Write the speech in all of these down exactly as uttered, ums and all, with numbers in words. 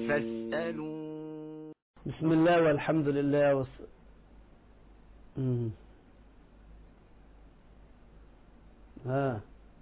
فاسألوا. بسم الله والحمد لله والص... ها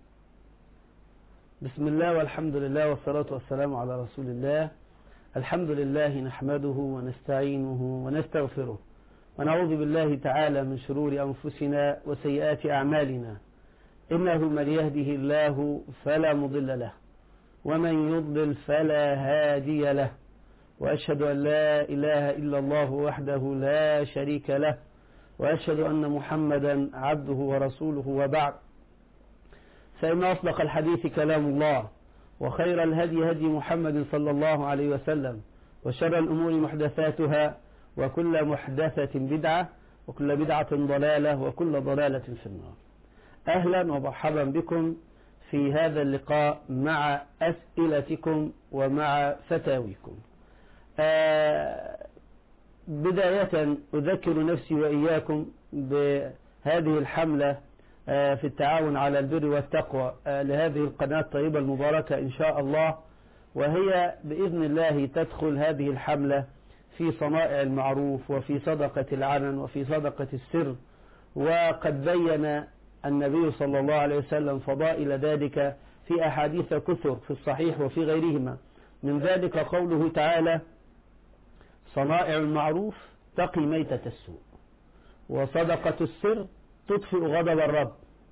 بسم الله والحمد لله والصلاة والسلام على رسول الله. الحمد لله نحمده ونستعينه ونستغفره ونعوذ بالله تعالى من شرور أنفسنا وسيئات أعمالنا، إنه من يهده الله فلا مضل له ومن يضلل فلا هادي له، وأشهد أن لا إله إلا الله وحده لا شريك له، وأشهد أن محمدا عبده ورسوله، وبعد، فإن أصدق الحديث كلام الله، وخير الهدي هدي محمد صلى الله عليه وسلم، وشر الأمور محدثاتها، وكل محدثة بدعة، وكل بدعة ضلالة، وكل ضلالة في النار. أهلا ومرحبا بكم في هذا اللقاء مع أسئلتكم ومع فتاويكم. آه بداية أذكر نفسي وإياكم بهذه الحملة آه في التعاون على البر والتقوى آه لهذه القناة الطيبة المباركة إن شاء الله، وهي بإذن الله تدخل هذه الحملة في صنائع المعروف وفي صدقة العلن وفي صدقة السر. وقد بين النبي صلى الله عليه وسلم فضائل ذلك في أحاديث كثر في الصحيح وفي غيرهما، من ذلك قوله تعالى: صنائع المعروف تقي ميتة السوء، وصدقة السر تطفئ غضب الرب.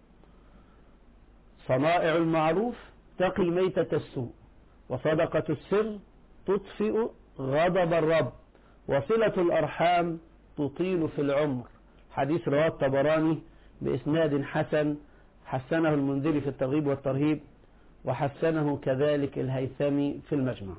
صنائع المعروف تقي ميتة السوء، وصدقة السر تطفئ غضب الرب، وصلة الأرحام تطيل في العمر. حديث رواه الطبراني بإسناد حسن، حسنه المنذري في الترغيب والترهيب، وحسنه كذلك الهيثمي في المجمع.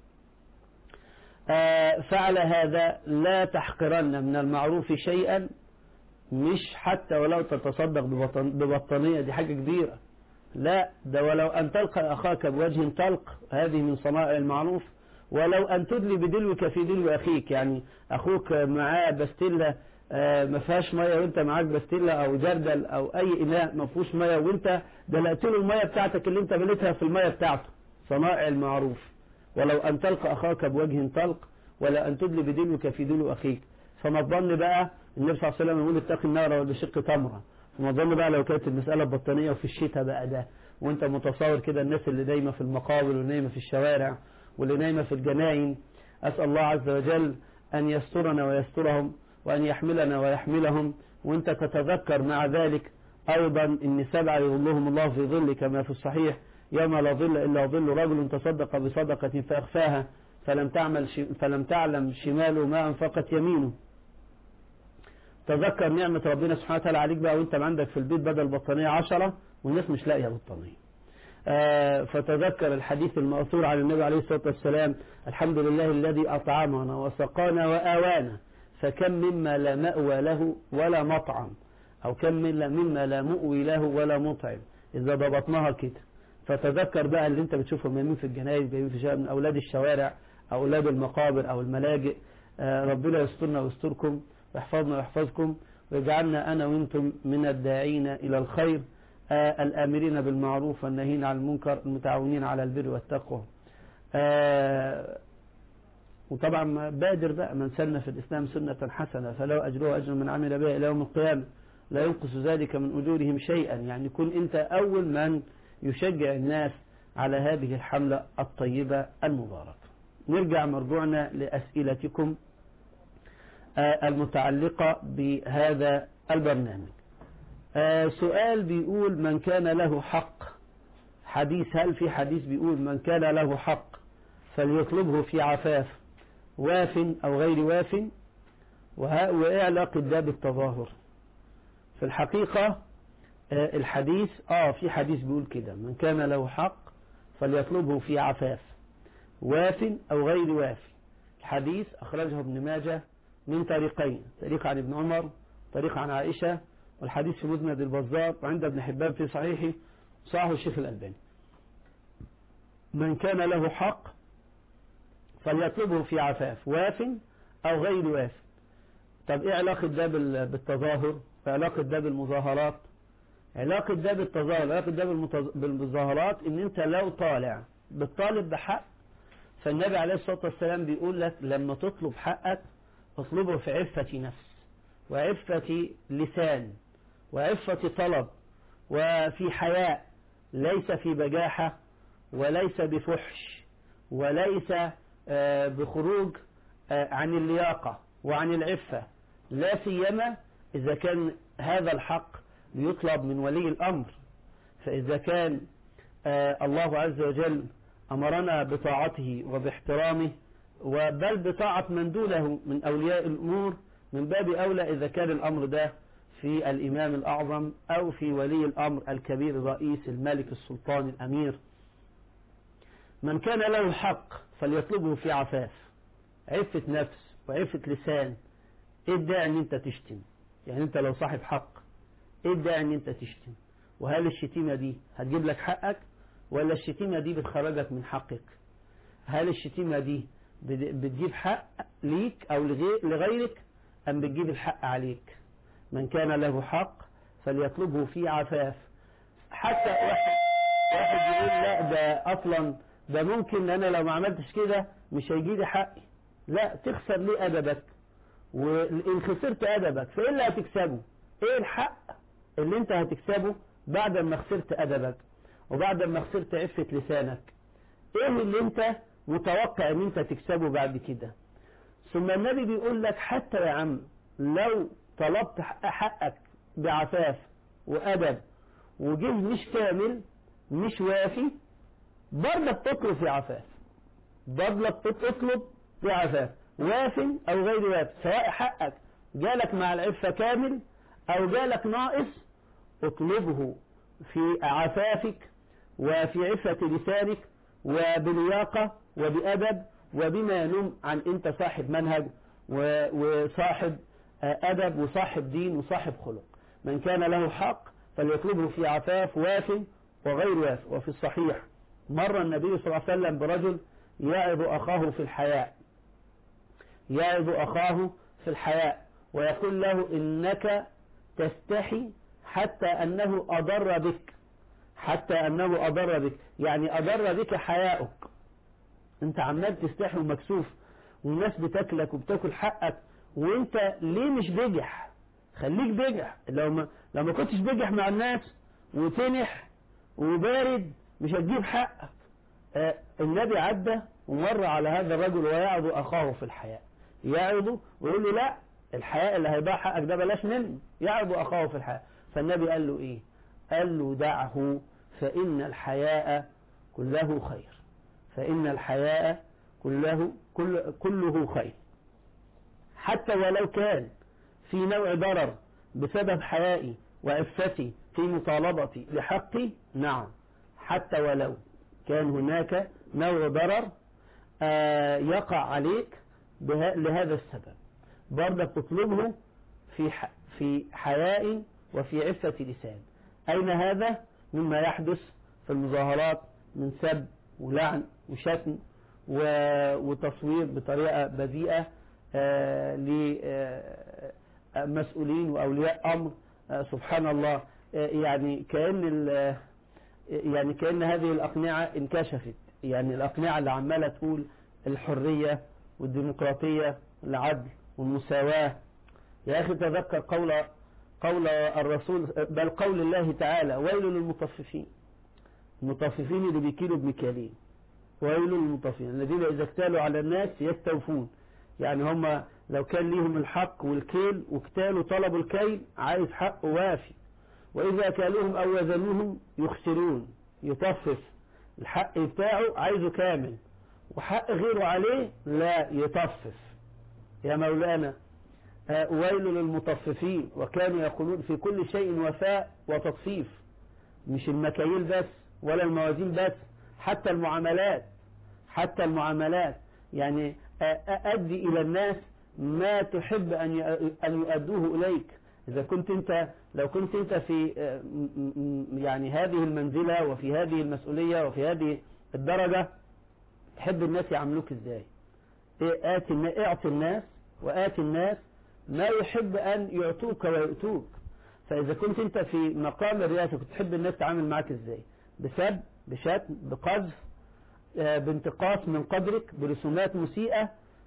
آه فعلى هذا لا تحقرن من المعروف شيئا، مش حتى ولو تتصدق ببطن ببطانية، دي حاجة كبيرة، لا، ده ولو أن تلقى أخاك بوجه طلق، هذه من صنائع المعروف. ولو أن تدلي بدلوك في دلو أخيك، يعني أخوك معاه بستلة آه ما فيهاش ميه وانت معاك بستلة او جردل او اي اناء ما فيهوش ميه، وانت دلقت له الميه بتاعتك اللي انت بلتها في الميه بتاعته، صنائع المعروف. ولو ان تلقى اخاك بوجه طلق، ولا ان تدلي بدلوك في دلو اخيك. فما تظن بقى، النبي صلى الله عليه وسلم يقول: اتقي النار وبشق تمره. فما تظن بقى لو كانت المساله ببطانيه وفي الشتاء بقى ده، وانت متصور كده الناس اللي نايمه في المقابر واللي نايمه في الشوارع واللي نايمه في الجناين. اسال الله عز وجل ان يسترنا ويسترهم، وأن يحملنا ويحملهم. وانت تتذكر مع ذلك أيضا إن سبعة يظلهم الله في ظل، كما في الصحيح: يوم لا ظل إلا ظل رجل تصدق بصدقة فأخفاها فلم تعمل فلم تعلم شماله ما أنفقت يمينه. تذكر نعمة ربنا سبحانه وتعالى عليك بقى، وانت عندك في البيت بدل بطانية عشرة والناس مش لاقية بطانية. آه فتذكر الحديث المأثور عن النبي عليه الصلاة والسلام: الحمد لله الذي أطعمنا وسقانا وآوانا، فكم مما لا مأوى له ولا مطعم، أو كم مما لا مؤوي له ولا مطعم، إذا ضبطناها كده. فتذكر بقى اللي انت بتشوفهم يمين في الجنايز، جايين في شارع، من أولاد الشوارع، أولاد المقابر أو الملاجئ. آه ربنا يسترنا ويستركم ويحفظنا ويحفظكم، ويجعلنا أنا وانتم من الداعين إلى الخير، آه الآمرين بالمعروف والناهين عن المنكر، المتعاونين على البر والتقوى. آه وطبعا بادر بقى: من سن في الإسلام سنة حسنة فله أجره أجر من عمل بها إلى يوم القيامة لا ينقص ذلك من أجورهم شيئا. يعني كن أنت أول من يشجع الناس على هذه الحملة الطيبة المباركة. نرجع مرجوعنا لأسئلتكم المتعلقة بهذا البرنامج. سؤال بيقول: من كان له حق، حديث، هل في حديث بيقول من كان له حق فليطلبه في عفاف، واف أو غير واف؟ وإيه علاقة ده بالتظاهر؟ في الحقيقة الحديث آه في حديث بيقول كده: من كان له حق فليطلبه في عفاف، واف أو غير واف. الحديث أخرجه ابن ماجه من طريقين: طريق عن ابن عمر، طريق عن عائشة، والحديث في مسند البزار، وعند ابن حبان في صحيحه، صححه الشيخ الألباني. من كان له حق فليطلبه في عفاف، واف أو غير واف. طب إيه علاقة ده بالتظاهر؟ علاقة ده بالمظاهرات؟ علاقة ده بالتظاهر، علاقة ده بالمظاهرات إن أنت لو طالع بالطالب بحق فالنبي عليه الصلاة والسلام بيقول لك لما تطلب حقك اطلبه في عفة نفس وعفة لسان وعفة طلب وفي حياء، ليس في بجاحة وليس بفحش وليس بخروج عن اللياقة وعن العفة، لا سيما إذا كان هذا الحق يطلب من ولي الأمر. فإذا كان الله عز وجل أمرنا بطاعته وباحترامه وبل بطاعة من دونه من أولياء الأمور، من باب أولى إذا كان الأمر ده في الإمام الأعظم أو في ولي الأمر الكبير الرئيس الملك السلطان الأمير. من كان له حق فليطلبه في عفاف، عفة نفس وعفة لسان. إيه الداعي أن أنت تشتم؟ يعني أنت لو صاحب حق إيه الداعي أن أنت تشتم؟ وهل الشتيمة دي هتجيب لك حقك ولا الشتيمة دي بتخرجك من حقك؟ هل الشتيمة دي بتجيب حق ليك أو لغيرك أم بتجيب الحق عليك؟ من كان له حق فليطلبه في عفاف. حتى واحد, واحد يقول لا ده أصلا ده ممكن أنا لو ما عملتش كده مش هيجيلي حقي. لا، تخسر ليه أدبك؟ وإن خسرت أدبك فإيه اللي هتكسبه؟ إيه الحق اللي أنت هتكسبه بعد ما خسرت أدبك وبعد ما خسرت عفة لسانك؟ إيه اللي أنت متوقع أن أنت تكسبه بعد كده؟ ثم النبي بيقول لك حتى يا عم لو طلبت حقك بعفاف وأدب وجه مش كامل مش وافي، برضك تطلب في عفاف، برضك تطلب في عفاف واف أو غير واف، سواء حقك جالك مع العفة كامل أو جالك ناقص، اطلبه في عفافك وفي عفة لسانك وبلياقة وبأدب وبما ينم عن أنت صاحب منهج وصاحب أدب وصاحب دين وصاحب خلق. من كان له حق فليطلبه في عفاف واف وغير واف. وفي الصحيح مر النبي صلى الله عليه وسلم برجل يعظ أخاه في الحياء، يعظ أخاه في الحياء ويقول له إنك تستحي حتى أنه أضر بك، حتى أنه أضر بك، يعني أضر بك حياؤك. أنت عمال تستحي ومكسوف والناس بتاكلك وبتاكل حقك وأنت ليه مش بجح؟ خليك بجح. لو ما, لو ما كنتش بجح مع الناس وتنح وبارد مش هتجيب حقك. آه النبي عدى ومر على هذا الرجل ويعظ أخاه في الحياء، يعظه ويقول له لا الحياء اللي هيضيع حقك ده بلاش منه، يعظ أخاه في الحياء. فالنبي قال له إيه؟ قال له دعه فإن الحياء كله خير، فإن الحياء كله كل كله خير. حتى ولو كان في نوع ضرر بسبب حيائي وعفتي في مطالبتي لحقي، نعم حتى ولو كان هناك نوع ضرر آه يقع عليك لهذا السبب، برضك تطلبه في في حياء وفي عفة لسان. أين هذا مما يحدث في المظاهرات من سب ولعن وشتم وتصوير بطريقة بذيئة لمسؤولين وأولياء أمر. سبحان الله، يعني كأن يعني كأن هذه الأقنعة انكشفت، يعني الأقنعة اللي عمالة تقول الحرية والديمقراطية والعدل والمساواة. يا أخي تذكر قول قول الرسول، بل قول الله تعالى ويل للمطففين، المطففين اللي بيكيلوا بمكيالين، ويل للمطففين الذين إذا اكتالوا على الناس يستوفون. يعني هم لو كان ليهم الحق والكيل واكتالوا طلبوا الكيل عايز حق وافي، وإذا كالوهم أو وزنوهم يخسرون، يطفف الحق بتاعه عايزه كامل وحق غيره عليه لا يطفف. يا مولانا آه ويل للمطففين، وكانوا يقولون في كل شيء وفاء وتطفيف، مش المكاييل بس ولا الموازين بس، حتى المعاملات، حتى المعاملات يعني أدي إلى الناس ما تحب أن أن يؤدوه إليك. إذا كنت أنت لو كنت أنت في يعني هذه المنزلة وفي هذه المسؤولية وفي هذه الدرجة، تحب الناس يعاملوك إزاي؟ آتي اعطي الناس وآتي الناس ما يحب أن يعطوك ويؤتوك. فإذا كنت أنت في مقام الرئاسة كنت تحب الناس تعامل معك إزاي؟ بسب، بشتم، بقذف، بانتقاص من قدرك برسومات مسيئة،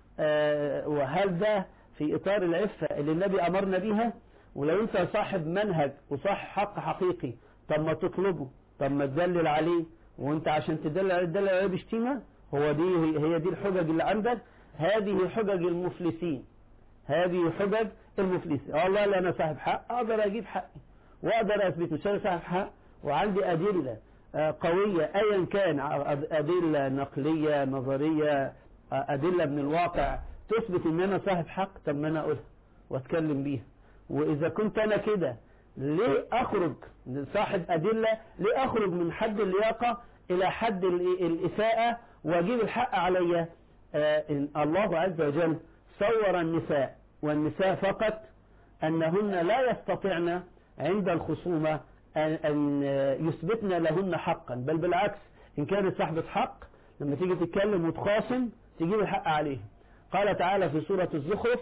وهل ده في إطار العفة اللي النبي أمرنا بيها؟ ولو أنت صاحب منهج وصاحب حق حقيقي، طب ما تطلبه، طب ما تدلل عليه، وأنت عشان تدلل عليه تدلل عليه بشتيمة؟ هو دي هي دي الحجج اللي عندك؟ هذه حجج المفلسين، هذه حجج المفلسين. والله لا أنا صاحب حق، أقدر أجيب حقي وأقدر أثبت مش أنا صاحب حق وعندي أدلة قوية أيا كان، أدلة نقلية نظرية، أدلة من الواقع تثبت إن أنا صاحب حق، طب ما أنا أقولها وأتكلم بيها. وإذا كنت أنا كده ليه أخرج صاحب أدلة؟ ليه أخرج من حد اللياقة إلى حد الإساءة وأجيب الحق عليا؟ آه الله عز وجل صور النساء والنساء فقط أنهن لا يستطعن عند الخصومة أن يثبتن لهن حقا، بل بالعكس إن كانت صاحبة حق لما تيجي تتكلم وتخاصم تجيب الحق عليه. قال تعالى في سورة الزخرف: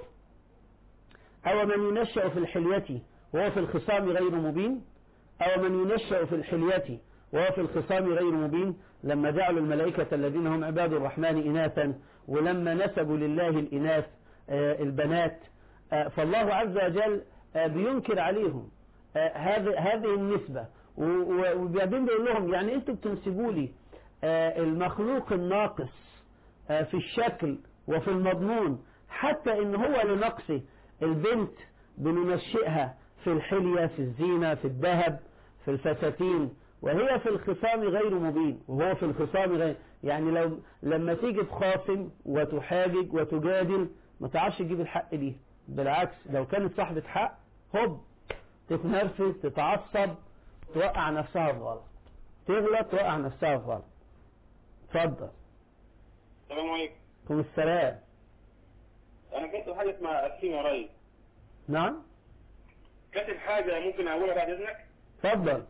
أو من ينشأ في الحلية وهو في الخصام غير مبين، أو من ينشأ في الحلية وهو في الخصام غير مبين، لما جعلوا الملائكة الذين هم عباد الرحمن إناثا، ولما نسبوا لله الإناث البنات، فالله عز وجل بينكر عليهم هذه هذه النسبة، وبعدين بيقول لهم يعني انتوا بتنسبوا لي المخلوق الناقص في الشكل وفي المضمون، حتى ان هو لنقصه البنت بننشئها في الحلية، في الزينة، في الذهب، في الفساتين، وهي في الخصام غير مبين، وهو في الخصام غير، يعني لو لما تيجي تخاصم وتحاجج وتجادل ما تعرفش تجيب الحق ليه، بالعكس لو كانت صاحبة حق هوب تتنرفز تتعصب توقع نفسها في غلط، تغلط توقع نفسها في غلط. اتفضل. السلام عليكم. عليكم السلام. انا كاتب حاجه اسمها اسفين يا ريس. نعم كاتب حاجه ممكن اقولها بعد اذنك؟ اتفضل.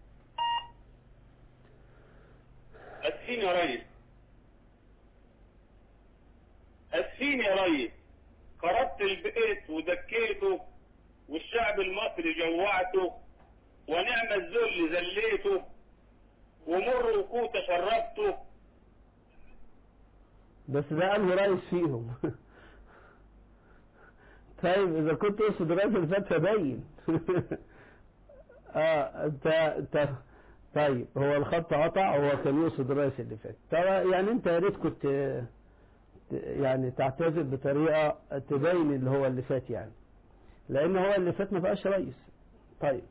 اسفين يا ريس، اسفين يا ريس، خربت البيت ودكيته والشعب المصري جوعته، ونعم الذل ذليته، ومر وكوت شربته. بس ده انهي رئيس فيهم؟ طيب اذا كنت تقصد الرئيس اللي فات فبين. اه انت انت طيب هو الخط قطع، هو كان يقصد الرئيس اللي فات. طبعا يعني انت يا ريت كنت يعني تعتذر بطريقه تبين اللي هو اللي فات، يعني لان هو اللي فات ما بقاش رئيس. طيب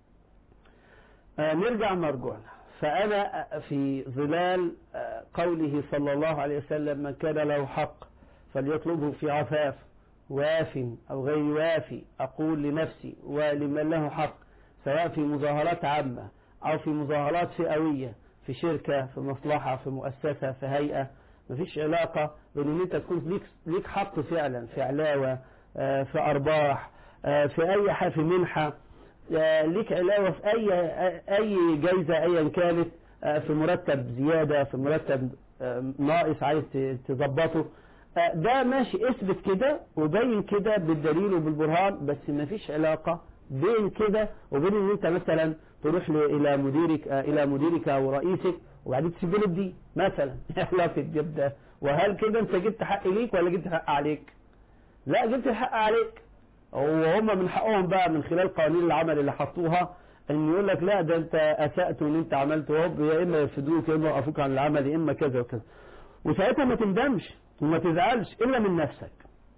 آه نرجع مرجوعنا. فأنا في ظلال قوله صلى الله عليه وسلم: من كان له حق فليطلبه في عفاف واف أو غير واف، أقول لنفسي ولمن له حق، سواء في مظاهرات عامة أو في مظاهرات فئوية، في شركة، في مصلحة، في مؤسسة، في هيئة، مفيش علاقة بين ان انت تكون ليك, ليك حق فعلا في علاوة، في أرباح، في أي حاجة، في منحة، ليك علاوة في أي أي جايزة أيا كانت، في مرتب زيادة، في مرتب ناقص عايز تظبطه، ده ماشي، اثبت كده وبين كده بالدليل وبالبرهان، بس ما فيش علاقة بين كده وبين ان انت مثلا تروح الى مديرك الى مديرك او رئيسك وبعدين تسيب له دي مثلا. علاقة جدا، وهل كده انت جبت حق ليك ولا جبت حق عليك؟ لا، جبت الحق عليك. وهم من حقهم بقى من خلال قوانين العمل اللي حطوها ان يقول لك لا ده انت اسأت وان انت عملت هوب، يا اما يفسدوك يا اما يوقفوك عن العمل يا اما كذا وكذا، وساعتها ما تندمش وما تزعلش الا من نفسك.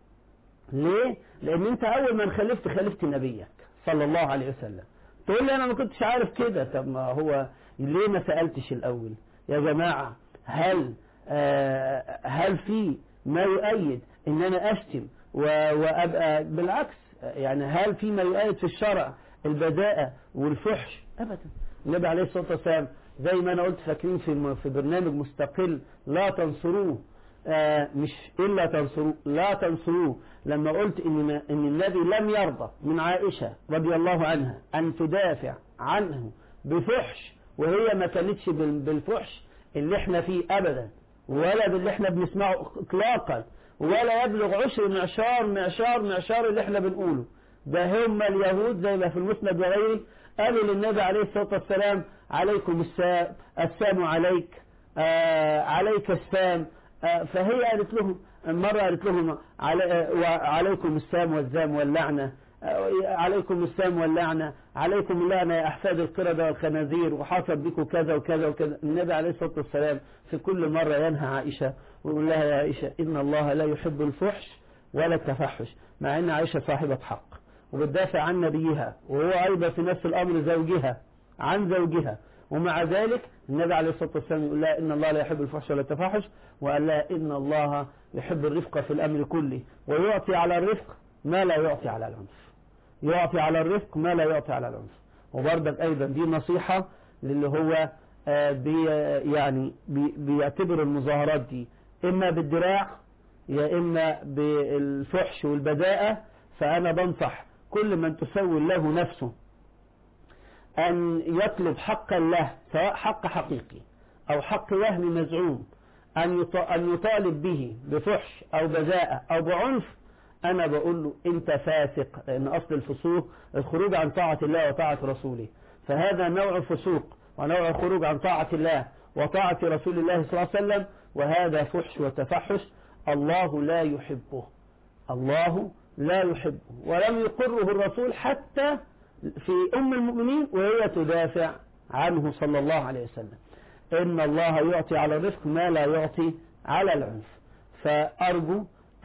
ليه؟ لان انت اول ما خلفت خلفت نبيك صلى الله عليه وسلم. تقول لي انا ما كنتش عارف كده، طب ما هو ليه ما سألتش الاول؟ يا جماعة هل آه هل في ما يؤيد ان انا اشتم وابقى بالعكس؟ يعني هل في ما يؤيد في الشرع البذاءة والفحش؟ ابدا. النبي عليه الصلاة والسلام زي ما انا قلت فاكرين في في برنامج مستقل لا تنصروه، آه مش إلا تنصروه، لا تنصروه، لما قلت إن, إن النبي لم يرضى من عائشة رضي الله عنها أن تدافع عنه بفحش، وهي ما كانتش بالفحش اللي احنا فيه أبدا، ولا باللي احنا بنسمعه إطلاقا، ولا يبلغ عشر معشار معشار معشار اللي احنا بنقوله. ده هم اليهود زي ما في المسند وغيره قالوا للنبي عليه الصلاة والسلام: عليكم السلام، السلام عليك، آه عليك السام، آه فهي قالت لهم مرة، قالت لهم علي عليكم السام والزام واللعنة، آه عليكم السام واللعنة، عليكم اللعنة يا أحفاد القردة والخنازير، وحصل بكم كذا وكذا وكذا. النبي عليه الصلاة والسلام في كل مرة ينهى عائشة ويقول لها يا عائشة إن الله لا يحب الفحش ولا التفحش، مع أن عائشة صاحبة حق وبتدافع عن نبيها، وهو أيضا في نفس الأمر زوجها عن زوجها، ومع ذلك النبي عليه الصلاة والسلام يقول لها إن الله لا يحب الفحش ولا التفحش، وقال لها إن الله يحب الرفق في الأمر كله، ويعطي على الرفق ما لا يعطي على العنف، يعطي على الرفق ما لا يعطي على العنف. وبرضك أيضا دي نصيحة للي هو بي يعني بي بيعتبر المظاهرات دي إما بالدراع يا إما بالفحش والبذاءة. فأنا بنصح كل من تسول له نفسه أن يطلب حقا له، سواء حق حقيقي أو حق وهمي مزعوم، أن يطالب به بفحش أو بذاءة أو بعنف. أنا بقول له أنت فاسق، لأن أصل الفسوق الخروج عن طاعة الله وطاعة رسوله، فهذا نوع فسوق ونوع خروج عن طاعة الله وطاعة رسول الله صلى الله عليه وسلم، وهذا فحش وتفحش الله لا يحبه، الله لا يحبه، ولم يقره الرسول حتى في أم المؤمنين وهي تدافع عنه صلى الله عليه وسلم. إن الله يعطي على الرفق ما لا يعطي على العنف. فأرجو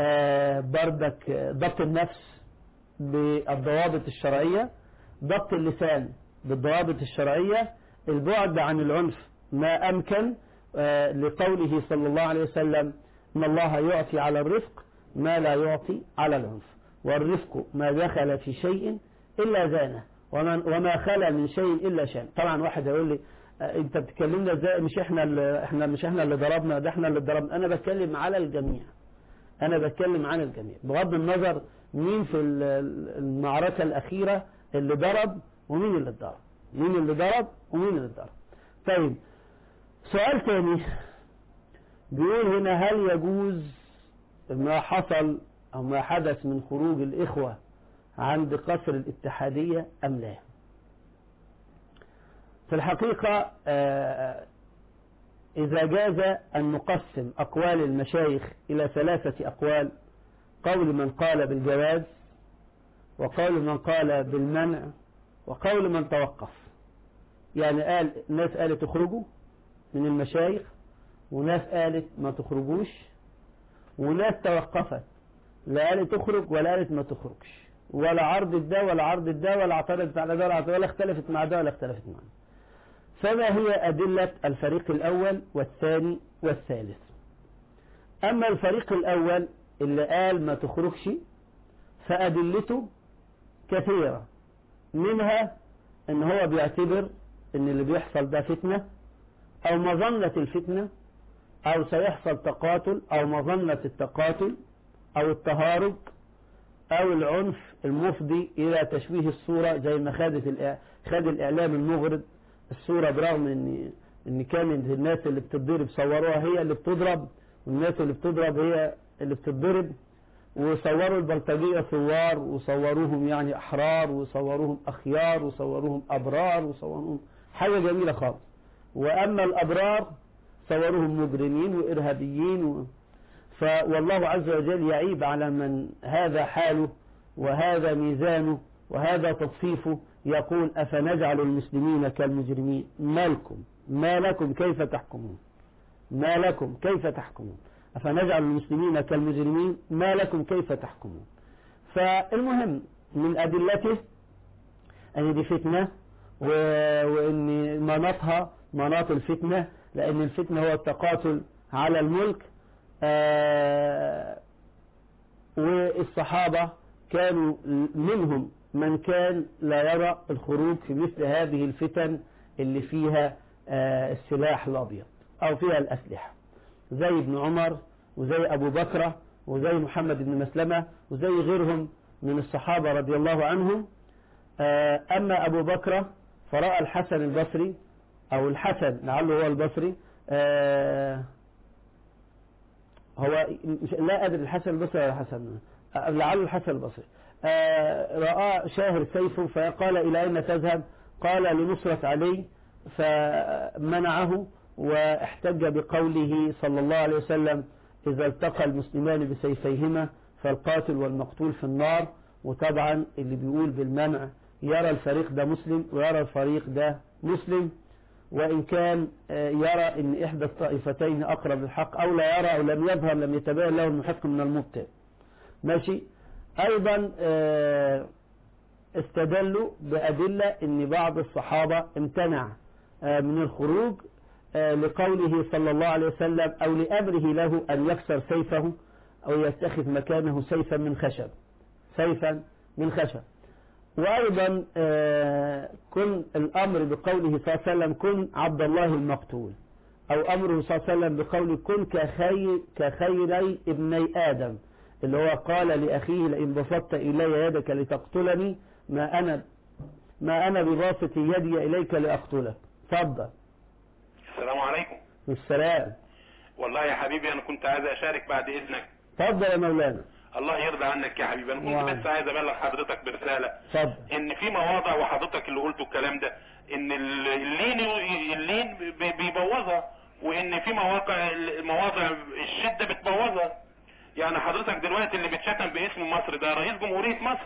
بردك ضبط النفس بالضوابط الشرعية، ضبط اللسان بالضوابط الشرعية، البعد عن العنف ما أمكن، لقوله صلى الله عليه وسلم إن الله يعطي على الرفق ما لا يعطي على العنف، والرفق ما دخل في شيء إلا زانه وما خلى من شيء إلا شان. طبعا واحد يقول لي انت بتكلمنا ازاي، مش احنا اللي احنا مش احنا اللي ضربنا، ده احنا اللي ضربنا. انا بتكلم على الجميع، انا بتكلم عن الجميع بغض النظر مين في المعركة الأخيرة اللي ضرب ومين اللي ضرب، مين اللي ضرب ومين اللي ضرب. طيب سؤال تاني بيقول هنا هل يجوز ما حصل أو ما حدث من خروج الإخوة عند قصر الاتحادية أم لا؟ في الحقيقة إذا جاز أن نقسم أقوال المشايخ إلى ثلاثة أقوال، قول من قال بالجواز، وقول من قال بالمنع، وقول من توقف. يعني قال ناس قالت تخرجوا من المشايخ، وناس قالت ما تخرجوش، وناس توقفت لا قالت تخرج ولا قالت ما تخرجش، ولا عرض ده ولا عرض ده ولا اعترضت على ده ولا, ولا اختلفت مع ده ولا اختلفت مع ده. فما هي أدلة الفريق الأول والثاني والثالث؟ أما الفريق الأول اللي قال ما تخرجش فأدلته كثيرة، منها ان هو بيعتبر ان اللي بيحصل ده فتنة او مظنة الفتنة او سيحصل تقاتل او مظنة التقاتل او التهارج او العنف المفضي الى تشويه الصورة، زي ما خدت خد الاعلام المغرض الصورة، برغم ان ان كانت الناس اللي بتضرب صوروها هي اللي بتضرب، والناس اللي بتضرب هي اللي بتضرب، وصوروا البلطجية ثوار، وصوروهم يعني أحرار، وصوروهم أخيار، وصوروهم أبرار، وصوروهم حاجة جميلة خالص. وأما الأبرار صوروهم مجرمين وإرهابيين و... فوالله عز وجل يعيب على من هذا حاله وهذا ميزانه وهذا تصفيفه، يقول أفنجعل المسلمين كالمجرمين، ما لكم ما لكم كيف تحكمون، ما لكم كيف تحكمون، أفنجعل المسلمين كالمجرمين ما لكم كيف تحكمون. فالمهم من أدلته أن دي فتنة، وأن مناطها مناط الفتنة، لأن الفتنة هو التقاتل على الملك. آه والصحابة كانوا منهم من كان لا يرى الخروج في مثل هذه الفتن اللي فيها آه السلاح الأبيض أو فيها الأسلحة، زي ابن عمر وزي أبو بكر وزي محمد بن مسلمة وزي غيرهم من الصحابة رضي الله عنهم. أما أبو بكر فرأى الحسن البصري أو الحسن لعله هو البصري، هو لا أدري الحسن البصري ولا الحسن، لعله الحسن البصري، رأى شاهر سيفه فقال إلى أين تذهب؟ قال لنصرة علي، فمنعه واحتج بقوله صلى الله عليه وسلم إذا التقى المسلمان بسيفيهما فالقاتل والمقتول في النار. وطبعا اللي بيقول بالمنع يرى الفريق ده مسلم ويرى الفريق ده مسلم، وإن كان يرى ان إحدى الطائفتين أقرب للحق أو لا يرى أو لم يظهر لم يتبين له المحق من المبطل. ماشي. أيضا استدلوا بأدلة ان بعض الصحابة امتنع من الخروج لقوله صلى الله عليه وسلم أو لأمره له أن يكسر سيفه أو يتخذ مكانه سيفا من خشب سيفا من خشب. وأيضا كن الأمر بقوله صلى الله عليه وسلم كن عبد الله المقتول، أو أمره صلى الله عليه وسلم بقوله كن كخير كخيري ابني آدم، اللي هو قال لأخيه لئن بسطت إلي يدك لتقتلني ما أنا ما أنا بباسط يدي إليك لأقتلك. تفضل. السلام عليكم. السلام. والله يا حبيبي أنا كنت عايز أشارك بعد إذنك. تفضل يا مولانا. الله يرضى عنك يا حبيبي. انا كنت بس عايز ابلغ حضرتك برساله فضل. ان في مواضع وحضرتك اللي قلته الكلام ده ان اللين اللين بيبوظها، وان في مواقع مواضع الشده بتبوظها. يعني حضرتك دلوقتي اللي بيتشتم باسم مصر ده رئيس جمهوريه مصر.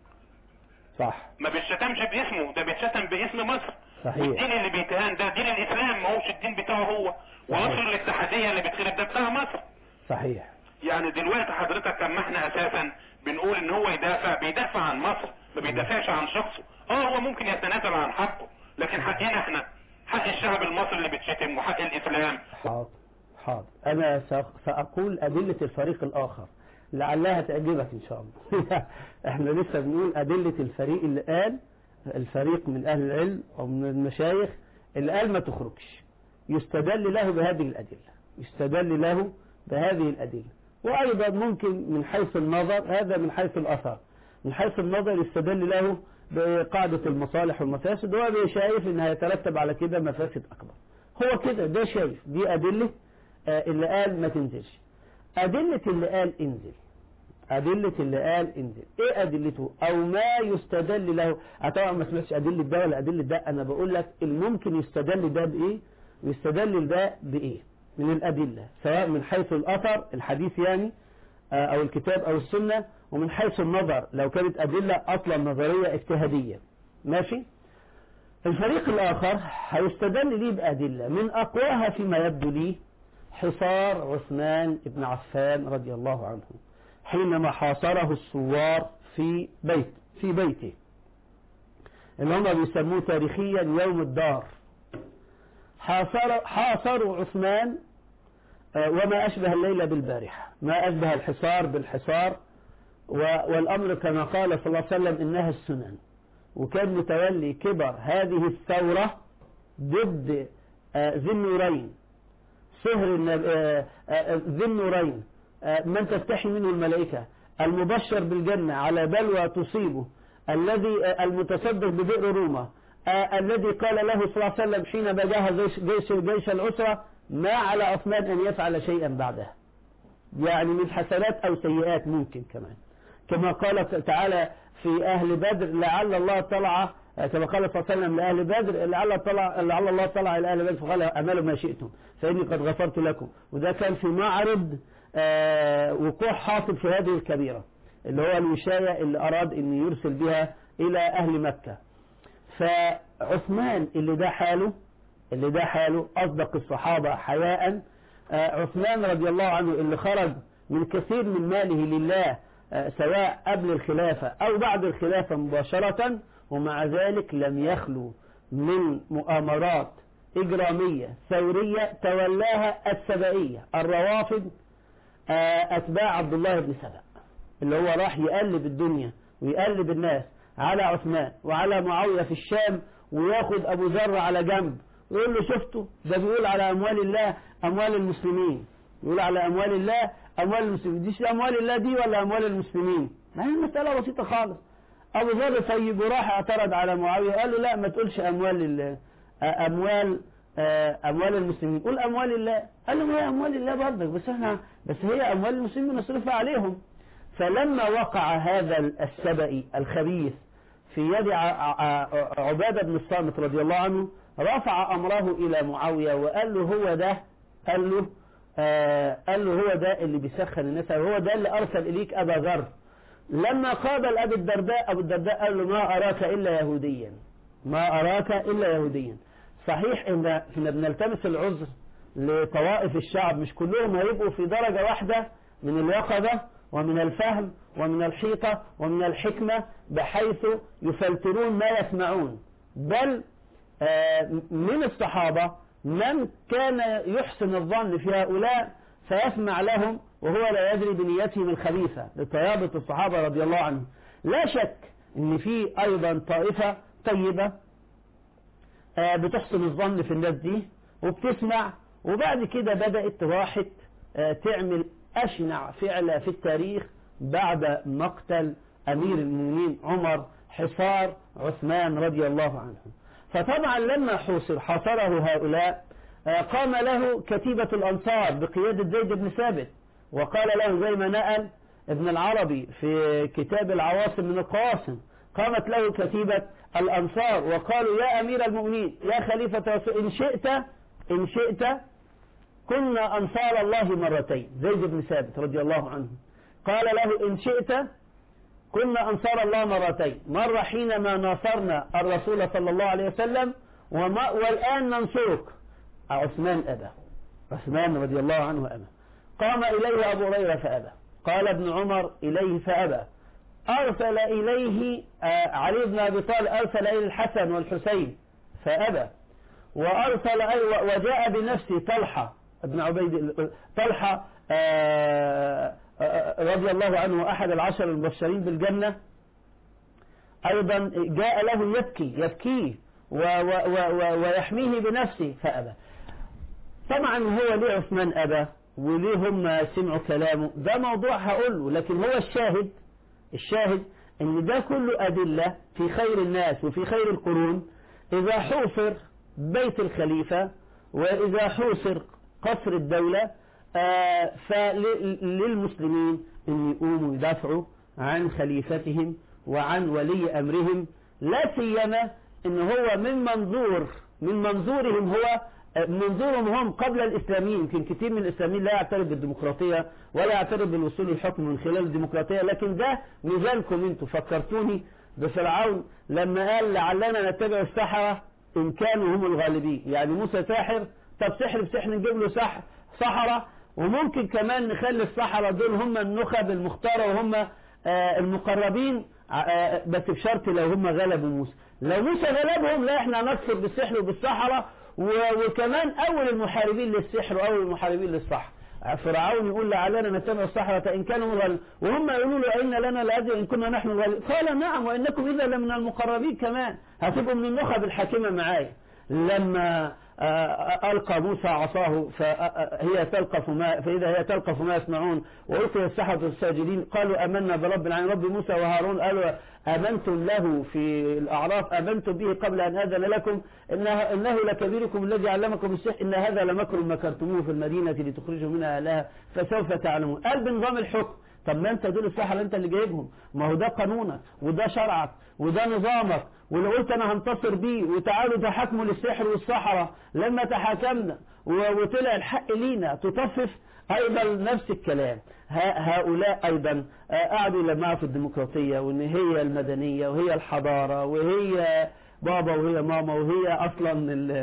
صح. ما بيتشتمش باسمه، ده بيتشتم باسم مصر. صحيح. والدين اللي بيتهان ده دين الاسلام، ما هوش الدين بتاعه هو. وعنصر الاتحاديه اللي بتخرب ده بتاع مصر. صحيح. يعني دلوقتي حضرتك لما احنا اساسا بنقول ان هو يدافع بيدافع عن مصر، ما بيدافعش عن شخصه. اه هو ممكن يتنازل عن حقه، لكن حقنا احنا حق الشعب المصري اللي بيتشتم وحق الاسلام. حاضر حاضر. انا ساقول ادلة الفريق الاخر لعلها تعجبك ان شاء الله. احنا لسه بنقول ادلة الفريق اللي قال الفريق من اهل العلم او من المشايخ اللي قال ما تخرجش، يستدل له بهذه الادلة يستدل له بهذه الادلة. وأيضا ممكن من حيث النظر، هذا من حيث الأثر، من حيث النظر يستدل له بقاعدة المصالح والمفاسد، هو شايف ان هيترتب على كده مفاسد أكبر. هو كده ده شايف دي أدلة اللي قال ما تنزلش. أدلة اللي قال انزل أدلة اللي قال انزل ايه أدلته أو ما يستدل له؟ طبعا ما سمعتش أدلة ده ولا أدلة ده، أنا بقول لك الممكن يستدل ده بإيه ويستدل ده بإيه من الأدلة، سواء من حيث الأثر الحديث يعني أو الكتاب أو السنة، ومن حيث النظر لو كانت أدلة أصلا نظرية اجتهادية. ماشي. الفريق الآخر هيستدل ليه بأدلة من أقواها فيما يبدو لي حصار عثمان بن عفان رضي الله عنه حينما حاصره الثوار في بيت في بيته اللي هم بيسموه تاريخيا يوم الدار. حاصر حاصروا عثمان وما أشبه الليلة بالبارحة، ما أشبه الحصار بالحصار، والأمر كما قال صلى الله عليه وسلم إنها السنن. وكان متولي كبر هذه الثورة ضد ذي النورين سهر ذي النورين من تستحي منه الملائكة المبشر بالجنة على بلوى تصيبه الذي المتصدق ببئر روما الذي قال له صلى الله عليه وسلم حين بجاه جيش, جيش, جيش الأسرة ما على عثمان أن يفعل شيئا بعدها، يعني من حسنات أو سيئات ممكن كمان، كما قال تعالى في أهل بدر لعل الله طلع، كما قال صلى الله عليه وسلم لأهل بدر لعل, طلع لعل الله طلع إلى أهل بدر فقال أملوا ما شئتم فإني قد غفرت لكم. وده كان في معرض وقوع حاصل في هذه الكبيرة اللي هو الوشاية اللي أراد أن يرسل بها إلى أهل مكة. فعثمان اللي ده حاله اللي ده حاله أصدق الصحابة حياء عثمان رضي الله عنه اللي خرج من كثير من ماله لله سواء قبل الخلافة أو بعد الخلافة مباشرة، ومع ذلك لم يخلو من مؤامرات إجرامية ثورية تولاها السبائية الروافض أتباع عبد الله بن سبأ اللي هو راح يقلب الدنيا ويقلب الناس على عثمان وعلى معاوية في الشام، وياخد أبو ذر على جنب ويقول له شفتوا ده بيقول على أموال الله أموال المسلمين، يقول على أموال الله أموال المسلمين، ديش أموال الله دي ولا أموال المسلمين؟ ما هي المسألة بسيطة خالص. أبو ذر طيب وراح اعترض على معاوية قال له لا ما تقولش أموال أموال أموال المسلمين، قول أموال الله. قال له ما هي أموال الله برضك بس احنا بس هي أموال المسلمين نصرفها عليهم. فلما وقع هذا السبئي الخبيث في يد عبادة بن الصامت رضي الله عنه، رفع أمره إلى معاوية وقال له هو ده قال له آه قال له هو ده اللي بيسخن الناس، هو ده اللي أرسل إليك أبا ذر. لما قابل أبو الدرداء أبو الدرداء قال له ما أراك إلا يهوديا، ما أراك إلا يهوديا. صحيح إن إحنا بنلتمس العذر لطوائف الشعب، مش كلهم هيبقوا في درجة واحدة من اليقظة ومن الفهم ومن الحيطة ومن الحكمة بحيث يفلترون ما يسمعون، بل من الصحابة من كان يحسن الظن في هؤلاء فيسمع لهم وهو لا يدري بنيتهم الخبيثة لطيابة الصحابة رضي الله عنهم. لا شك ان في ايضا طائفة طيبة بتحسن الظن في الناس دي وبتسمع، وبعد كده بدأت واحد تعمل أشنع فعل في التاريخ بعد مقتل أمير المؤمنين عمر، حصار عثمان رضي الله عنه. فطبعا لما حوصر حاصره هؤلاء قام له كتيبة الأنصار بقيادة زيد بن ثابت، وقال له زي ما نقل ابن العربي في كتاب العواصم من القواسم، قامت له كتيبة الأنصار وقالوا يا أمير المؤمنين يا خليفة إن شئت إن شئت كنا أنصار الله مرتين. زيد بن ثابت رضي الله عنه قال له إن شئت كنا أنصار الله مرتين، مرة حينما ناصرنا الرسول صلى الله عليه وسلم وما والآن ننصرك. عثمان أبى، عثمان رضي الله عنه أبى. قام إليه أبو هريرة فأبى، قال ابن عمر إليه فأبى، أرسل إليه علي بن أبي طالب، أرسل إليه الحسن والحسين فأبى، وأرسل وجاء بنفسه طلحة ابن عبيد طلحة رضي الله عنه أحد العشر المبشرين بالجنة، أيضا جاء له يبكي يبكيه ويحميه بنفسه فأبى. طبعا هو ليه عثمان أبى وليه هم سمعوا كلامه ده موضوع هقوله، لكن هو الشاهد الشاهد ان ده كله أدلة في خير الناس وفي خير القرون. إذا حوصر بيت الخليفة وإذا حوصر قصر الدولة آه فللمسلمين أن يقوموا يدافعوا عن خليفتهم وعن ولي أمرهم، لا سيما أن هو من منظور من منظورهم هو منظورهم هم قبل الإسلاميين. يمكن كثير من الإسلاميين لا يعترف بالديمقراطية ولا يعترف بالوصول للحكم من خلال الديمقراطية، لكن ده ميزانكم انتم. فكرتوني بفرعون لما قال لعلنا نتبع السحرة إن كانوا هم الغالبين، يعني موسى ساحر، طب سحر بسحر نجيب له سحر سحرة، وممكن كمان نخلي السحرة دول هم النخب المختارة وهم آه المقربين، آه بس بشرط لو هم غلبوا موسى. لو موسى غلبهم لا احنا نكفر بالسحر وبالسحرة، وكمان أول المحاربين للسحر وأول المحاربين للسحر. فرعون يقول لعلنا نتبع السحرة إن كانوا غالبين، وهم يقولوا له إن لنا لأجل إن كنا نحن الغالبين. قال نعم وإنكم إذا لمن المقربين، كمان هتبقوا من النخب الحاكمة معايا. لما ألقى موسى عصاه فهي تلقف ما فإذا هي تلقف ما يسمعون وألقي السحرة الساجدين قالوا آمنا برب العالمين رب موسى وهارون. قالوا آمنتم له في الأعراف آمنتم به قبل أن أذن لكم إنه, إنه لكبيركم الذي علمكم السحر إن هذا لمكر مكرتموه في المدينة لتخرجوا منها أهلها فسوف تعلمون. قال بنظام الحكم. طب ما انت دول السحرة انت اللي جايبهم، ما هو ده قانونك وده شرعك وده نظامك، ولو قلت انا هنتصر بيه وتعالوا تحاكموا للسحر والسحرة لما تحاكمنا وطلع الحق لينا تطفف ايضا نفس الكلام. هؤلاء ايضا قعدوا يلمعوا في الديمقراطية وان هي المدنية وهي الحضارة وهي بابا وهي ماما وهي اصلا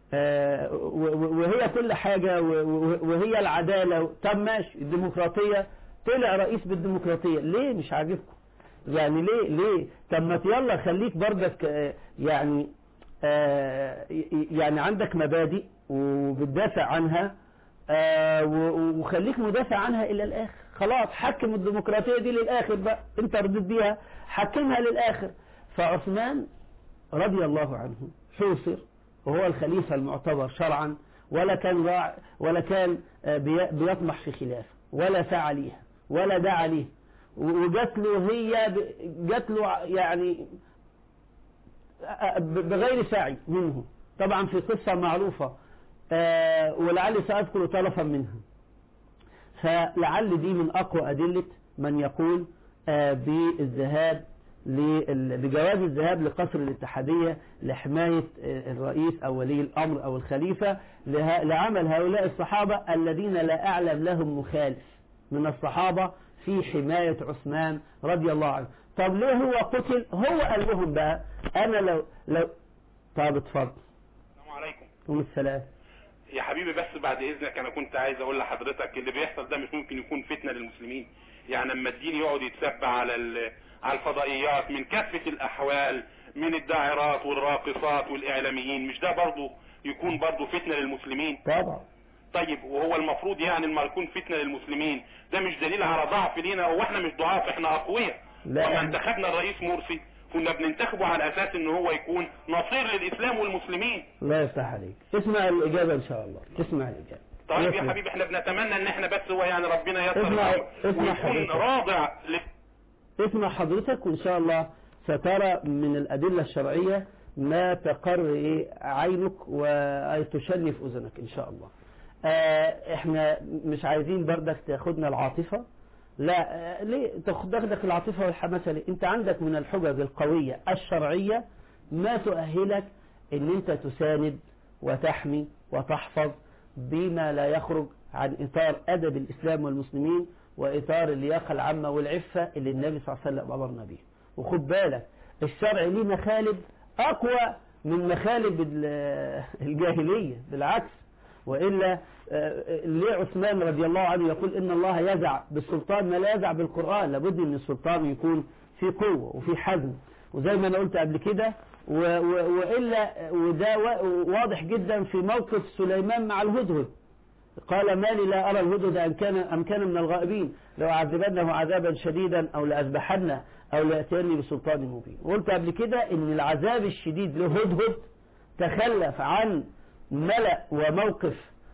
وهي كل حاجة وهي العدالة. طب ماشي الديمقراطية، طلع رئيس بالديمقراطية، ليه مش عاجبكم؟ يعني ليه ليه طب ما يلا خليك بردك يعني آه يعني عندك مبادئ وبتدافع عنها آه وخليك مدافع عنها الى الاخر. خلاص حكم الديمقراطية دي للاخر بقى، انت رديت بيها حكمها للاخر. فعثمان رضي الله عنه حوصر وهو الخليفة المعتبر شرعا، ولا كان ولا كان بيطمح في خلافه ولا سعى ليها ولا دعا ليه، وجات له هي جات له يعني بغير سعي منه. طبعا في قصة معروفة ولعلي سأذكر طرفا منها، فلعل دي من أقوى أدلة من يقول بالذهاب بجواز الذهاب لقصر الاتحادية لحماية الرئيس أو ولي الأمر أو الخليفة لعمل هؤلاء الصحابة الذين لا أعلم لهم مخالف من الصحابة في حماية عثمان رضي الله عنه. طب ليه هو قتل؟ هو قال لهم بقى أنا لو لو طب اتفضل. السلام عليكم. وعليكم السلام. يا حبيبي بس بعد إذنك أنا كنت عايز أقول لحضرتك اللي بيحصل ده مش ممكن يكون فتنة للمسلمين. يعني لما الدين يقعد يتسبع على على الفضائيات من كافة الأحوال من الداعرات والراقصات والإعلاميين، مش ده برضو يكون برضو فتنة للمسلمين؟ طبعا. طيب وهو المفروض يعني لما يكون فتنة للمسلمين ده مش دليل على ضعف لينا؟ هو احنا مش ضعاف، احنا أقوياء. لما انتخبنا الرئيس مرسي كنا بننتخبه على أساس ان هو يكون نصير للإسلام والمسلمين. الله يفتح عليك. اسمع الإجابة إن شاء الله. اسمع الإجابة. طيب يا حبيبي احنا بنتمنى ان احنا بس هو يعني ربنا يسر ويكون راضع ل... اسمع حضرتك وان شاء الله سترى من الأدلة الشرعية ما تقر ايه عينك وتشنف أذنك ان شاء الله. اه احنا مش عايزين بردك تاخدنا العاطفة، لا اه ليه تاخدك العاطفة والحماسة؟ ليه؟ انت عندك من الحجج القوية الشرعية ما تؤهلك ان انت تساند وتحمي وتحفظ بما لا يخرج عن إطار أدب الإسلام والمسلمين وإطار اللياقة العامة والعفة اللي النبي صلى الله عليه وسلم أمرنا به. وخد بالك الشرع ليه مخالب أقوى من مخالب الجاهلية، بالعكس. وإلا ليه عثمان رضي الله عنه يقول إن الله يزع بالسلطان ما لا يزع بالقرآن؟ لابد أن السلطان يكون في قوة وفي حزم، وزي ما أنا قلت قبل كده وإلا وده واضح جدا في موقف سليمان مع الهدهد. قال ما لي لا أرى الهدهد أم كان أم كان من الغائبين لو عذبنه عذابا شديدا أو لأذبحنه أو لأتيني بسلطان مبين. وقلت قبل كده إن العذاب الشديد لهدهد تخلف عن ملأ وموقف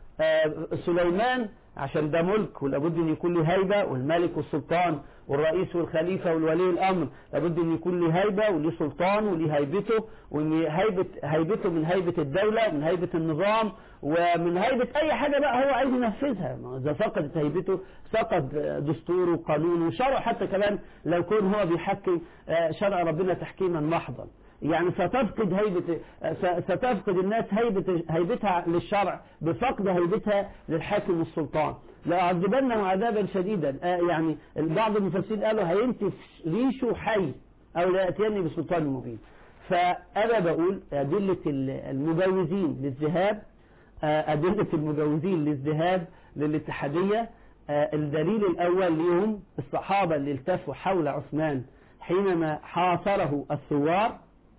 سليمان عشان ده ملك ولابد أن يكون له هيبة، والملك والسلطان والرئيس والخليفة والولي الأمر لابد أن يكون له هيبة وليه سلطان وليه هيبته، وأن هيبة هيبته من هيبة الدولة ومن هيبة النظام ومن هيبة أي حاجة بقى هو عايز ينفذها. إذا فقدت هيبته سقط دستوره وقانونه وشرع، حتى كمان لو كان هو بيحكم شرع ربنا تحكيما محضا. يعني ستفقد هيبة ستفقد الناس هيبة هيبتها للشرع بفقد هيبتها للحاكم والسلطان. لأعذبنه عذابا شديدا، يعني بعض المفسرين قالوا هينتف ريشه حي أو لا يأتيني بسلطان مبين. فأنا بقول أدلة المجوزين للذهاب أدلة المجوزين للذهاب للاتحادية، الدليل الأول ليهم الصحابة اللي التفوا حول عثمان حينما حاصره الثوار،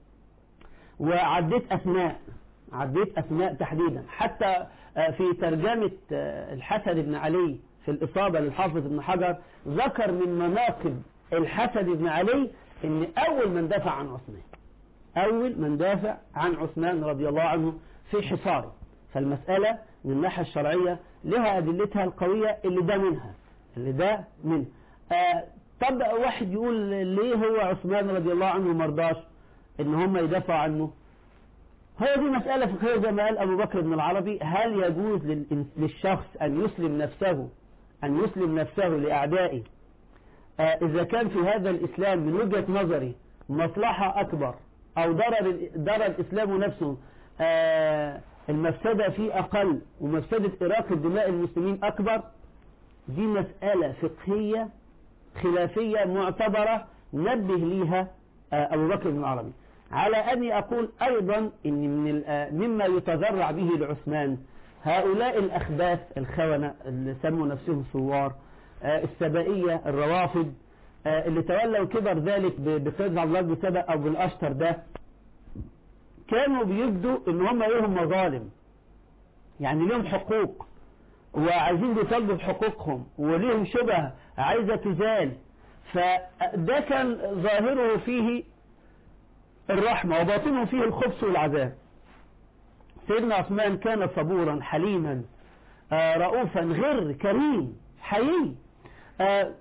وعديت أسماء عديت أسماء تحديدا، حتى في ترجمة الحسن بن علي في الإصابة للحافظ ابن حجر ذكر من مناقب الحسن بن علي ان أول من دافع عن عثمان أول من دافع عن عثمان رضي الله عنه في حصاره. فالمسألة من الناحية الشرعية لها أدلتها القوية اللي ده منها اللي ده منها آه طب واحد يقول ليه هو عثمان رضي الله عنه مرضاش ان هم يدافعوا عنه؟ هي دي مسألة فقهية زي ما قال أبو بكر بن العربي. هل يجوز للشخص أن يسلم نفسه أن يسلم نفسه لأعدائه آه إذا كان في هذا الإسلام من وجهة نظري مصلحة أكبر أو ضرر ضرر الإسلام نفسه آه المفسدة فيه أقل ومفسدة إراقة دماء المسلمين أكبر؟ دي مسألة فقهية خلافية معتبرة نبه ليها أبو بكر بن العربي. على أني أقول أيضا إن من مما يتذرع به لعثمان هؤلاء الأخباث الخونة اللي سموا نفسهم ثوار السبائية الروافض اللي تولوا كبر ذلك بقيادة عبد الله بن سبأ أو بالأشتر ده، كانوا بيبدوا إن هم لهم مظالم، يعني لهم حقوق وعايزين يطالبوا بحقوقهم وليهم شبه عايزة تزال. فده كان ظاهره فيه الرحمة وباطنه فيه الخبث والعذاب. سيدنا عثمان كان صبورا حليما آه رؤوفا غر كريم حيي آه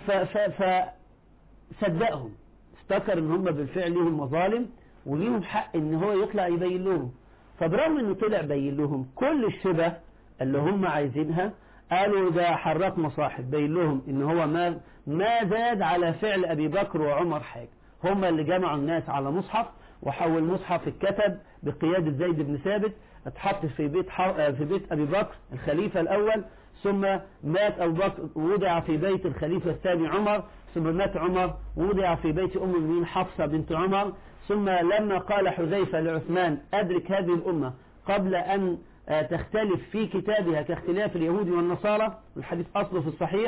فصدقهم، افتكر ان هم بالفعل لهم مظالم وليهم حق ان هو يطلع يبين لهم. فبرغم انه طلع بين لهم كل الشبه اللي هم عايزينها، قالوا ده حراك مصاحب، بين لهم ان هو ما ما زاد على فعل ابي بكر وعمر حاجة، هم اللي جمعوا الناس على مصحف، وحول مصحف الكتب بقيادة زيد بن ثابت، اتحط في بيت في بيت أبي بكر الخليفة الأول، ثم مات أبو بكر ووضع في بيت الخليفة الثاني عمر، ثم مات عمر ووضع في بيت أم المؤمنين حفصة بنت عمر. ثم لما قال حذيفة لعثمان أدرك هذه الأمة قبل أن تختلف في كتابها كاختلاف اليهود والنصارى، الحديث أصله في الصحيح،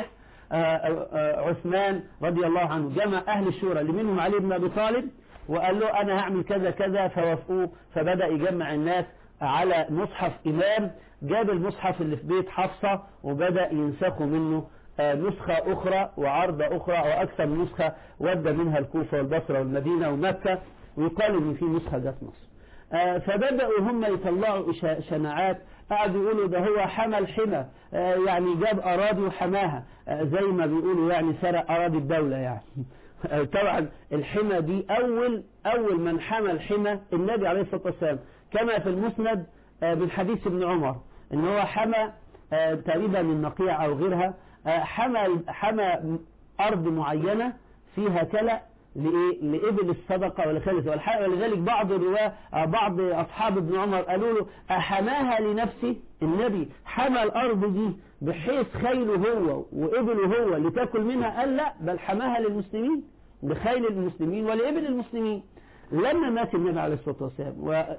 عثمان رضي الله عنه جمع أهل الشورى اللي منهم علي بن أبي طالب وقال له أنا هعمل كذا كذا، فوافقوه، فبدأ يجمع الناس على مصحف إمام. جاب المصحف اللي في بيت حفصة وبدأ ينسخوا منه نسخة أخرى وعرضة أخرى وأكثر من نسخة، ودى منها الكوفة والبصرة والمدينة ومكة، ويقال إن في نسخة جت مصر. فبدأوا هم يطلعوا شناعات، قعدوا يقولوا ده هو حمى الحمى، يعني جاب أراضي وحماها، زي ما بيقولوا يعني سرق أراضي الدولة يعني. طبعا الحمى دي أول أول من حمى الحمى النبي عليه الصلاة والسلام، كما في المسند من حديث ابن عمر إن هو حمى تقريبا من نقيع أو غيرها، حمى حمى أرض معينة فيها كلأ لإبل الصدقة والخلفة والحق، ولذلك بعض الرواة بعض أصحاب ابن عمر قالوا له أحماها لنفسه، النبي حمى الأرض دي بحيث خيله هو وإبله هو لتأكل منها؟ قال لا، بل حماها للمسلمين، بخيل المسلمين ولإبل المسلمين. لما مات النبي عليه الصلاة والسلام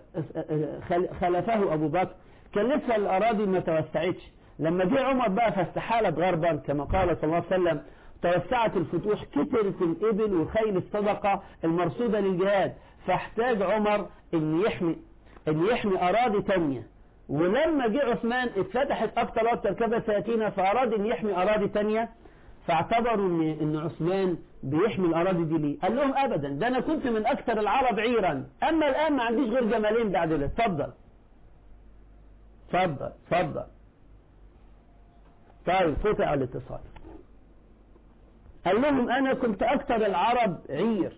وخلفه أبو بكر كان لسه الأراضي ما توسعتش، لما جاء عمر بقى فاستحالت غربا كما قال صلى الله عليه وسلم، توسعت الفتوح، كثرت الإبل وخيل الصدقة المرصودة للجهاد، فاحتاج عمر ان يحمي ان يحمي أراضي تانية. ولما جاء عثمان اتفتحت أكتر وأكتر كما سيأتينا، فأراد ان يحمي أراضي تانية، فاعتبروا ان ان عثمان بيحمي الأراضي دي ليه؟ قال لهم أبدا، ده أنا كنت من أكثر العرب عيرا، أما الآن ما عنديش غير جمالين بعد ده. اتفضل اتفضل اتفضل. طيب قطع الاتصال. قال لهم أنا كنت أكثر العرب عير،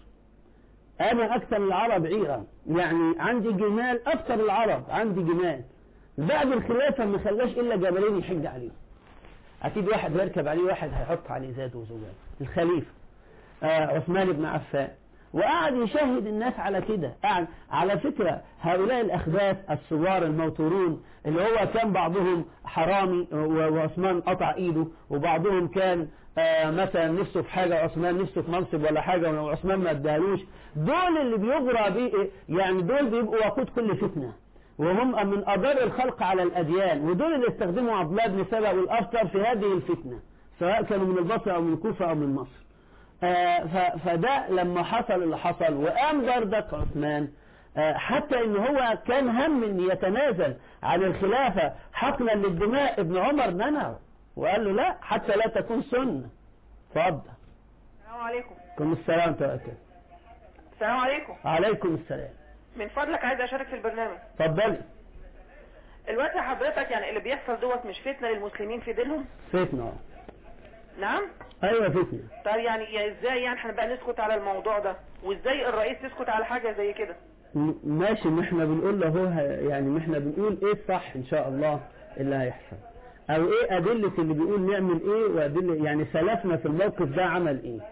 أنا أكثر العرب عيرا، يعني عندي جمال، أكثر العرب عندي جمال. بعد الخلافة ما خلاش إلا جبلين يحج عليهم، أكيد واحد يركب عليه واحد هيحط عليه زاد وزوال. الخليفة آه عثمان بن عفان، وقعد يشاهد الناس على كده. قعد على فكرة هؤلاء الأخباث الثوار الموتورون اللي هو كان بعضهم حرامي وعثمان قطع إيده، وبعضهم كان آه مثلا نفسه في حاجة وعثمان نفسه في منصب ولا حاجة وعثمان ما ادالوش، دول اللي بيغرى بيه، يعني دول بيبقوا وقود كل فتنة، وهم من أضر الخلق على الأديان، ودول اللي استخدموا عبد الله بن سبأ والأفطر في هذه الفتنة، سواء كانوا من البصرة أو من الكوفة أو من مصر. آه فده لما حصل اللي حصل وقام بردك عثمان، آه حتى ان هو كان هم ان يتنازل عن الخلافة حقنا للدماء، ابن عمر منعه وقال له لا حتى لا تكون سنة. اتفضل. السلام عليكم. عليكم السلام تأكد. السلام عليكم. عليكم السلام. من فضلك عايز اشارك في البرنامج. اتفضلي. الوقت حضرتك يعني اللي بيحصل دوت مش فتنة للمسلمين في دينهم؟ فتنة. نعم؟ ايوه فتنة. طب يعني ازاي يعني احنا بقى نسكت على الموضوع ده، وازاي الرئيس يسكت على حاجة زي كده؟ ماشي، ما احنا بنقول له يعني ما احنا بنقول ايه الصح ان شاء الله اللي هيحصل، او ايه ادلة اللي بيقول نعمل ايه، وادلة يعني سلفنا في الموقف ده عمل ايه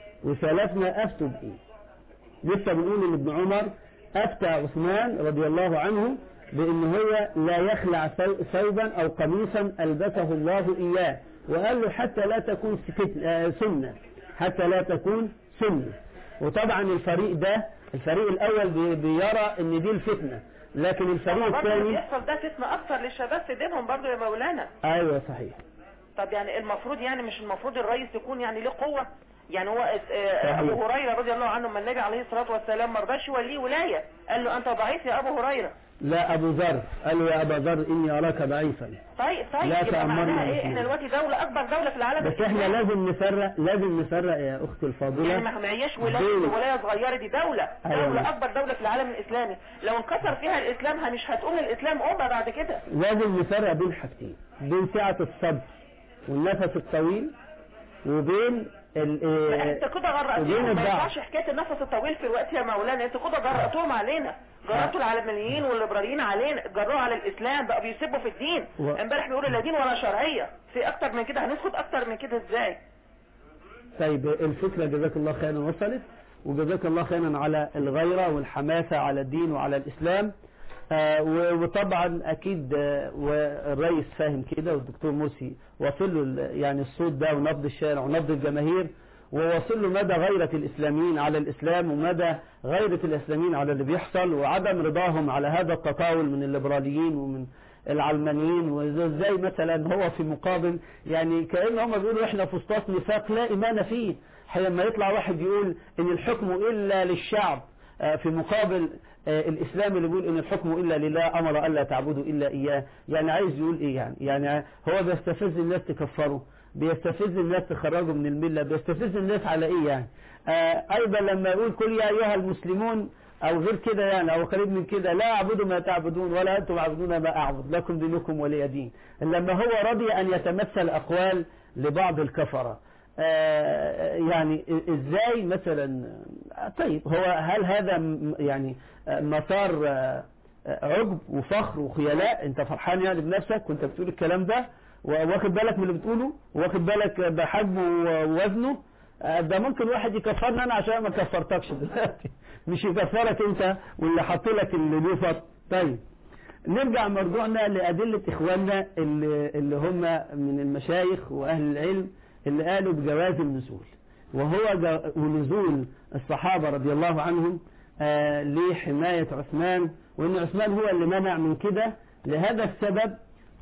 وسلفنا افتوا بايه. لسه بنقول ان ابن عمر افتى عثمان رضي الله عنه بان هو لا يخلع ثوبا او قميصا البسه الله اياه، وقال له حتى لا تكون سنة، حتى لا تكون سنة. وطبعا الفريق ده الفريق الاول بيرى ان دي الفتنة، لكن الفريق الثاني يحصل ده فتنة اكثر للشباب في دينهم برضه يا مولانا. ايوه صحيح. طب يعني المفروض يعني مش المفروض الرئيس يكون يعني له قوة؟ يعني هو ابو هريرة رضي الله عنه، ما النبي عليه الصلاة والسلام ما رضاش يوليه ولاية، قال له انت ضعيف يا ابو هريرة. لا ابو ذر قال له يا ابا ذر اني اراك ضعيفا. طيب طيب يبقى معناها ايه؟ احنا دلوقتي دولة اكبر دولة في العالم، بس احنا لازم نفرق لازم نفرق يا اختي الفاضلة، يعني ما هياش ولاية ولاية صغيرة، دي دولة دولة أيوة. اكبر دولة في العالم الاسلامي، لو انكسر فيها الاسلام مش هتقوم الاسلام امة بعد كده. لازم نفرق بين حاجتين، بين سعة الصبر والنفس الطويل، وبين ال انت كده غرقتوهم. ما ينفعش حكايه النفس الطويل في الوقت يا مولانا، انت كده غرقتوهم علينا، جرأتوا العلمانيين والليبراليين علينا، جرأوا على الاسلام، بقى بيسبوا في الدين. امبارح بيقولوا لا دين ولا شرعيه، في اكتر من كده هنسكت اكتر من كده ازاي؟ طيب الفكره جزاك الله خيرا وصلت، وجزاك الله خيرا على الغيرة والحماسة على الدين وعلى الإسلام. آه وطبعا أكيد آه والرئيس فاهم كده، والدكتور مرسي واصل له يعني الصوت ده ونبض الشارع ونبض الجماهير، وواصل له مدى غيرة الإسلاميين على الإسلام ومدى غيرة الإسلاميين على اللي بيحصل، وعدم رضاهم على هذا التطاول من الليبراليين ومن العلمانيين. وازاي مثلا هو في مقابل يعني كأن هم بيقولوا احنا في وسط نفاق لا إيمان فيه، حينما يطلع واحد يقول ان الحكم إلا للشعب في مقابل الإسلام اللي بيقول ان الحكم إلا لله أمر ألا تعبدوا إلا إياه. يعني عايز يقول إيه؟ يعني يعني هو بيستفز الناس تكفره، بيستفز الناس تخرجوا من الملة، بيستفز الناس على إيه يعني؟ آه أيضا لما يقول كل يا أيها المسلمون أو غير كده يعني أو قريب من كده، لا أعبد ما تعبدون ولا أنتم عبدون ما أعبد لكم دينكم ولي دين. لما هو رضي أن يتمثل أقوال لبعض الكفرة. آه يعني إزاي مثلا؟ طيب هو هل هذا يعني مسار آه عجب وفخر وخيلاء؟ أنت فرحان يعني بنفسك وأنت بتقول الكلام ده واخد بالك من اللي بتقوله واخد بالك بحجمه ووزنه؟ ده ممكن واحد يكفرنا انا عشان ما كفرتكش دلوقتي، مش يكفرك انت واللي حط لك اللي. طيب نرجع مرجوعنا لأدلة إخواننا اللي, اللي هم من المشايخ وأهل العلم اللي قالوا بجواز النزول، وهو نزول الصحابة رضي الله عنهم آه لحماية عثمان، وإن عثمان هو اللي منع من كده لهذا السبب،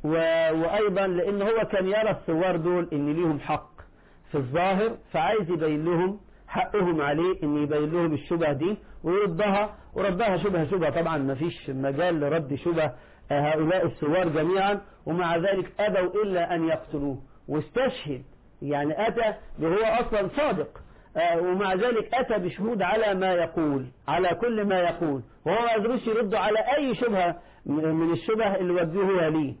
وأيضا لأن هو كان يرى الثوار دول إن ليهم حق في الظاهر، فعايز يبين لهم حقهم عليه، إن يبين لهم الشبهة دي ويردها، وردها شبهة شبهة. طبعا ما فيش مجال لرد شبهة هؤلاء الثوار جميعا، ومع ذلك أبوا إلا أن يقتلوه، واستشهد يعني أتى وهو أصلا صادق، ومع ذلك أتى بشهود على ما يقول، على كل ما يقول، وهو ما قدروش يردوا على أي شبهة من الشبه اللي وجهوها ليه.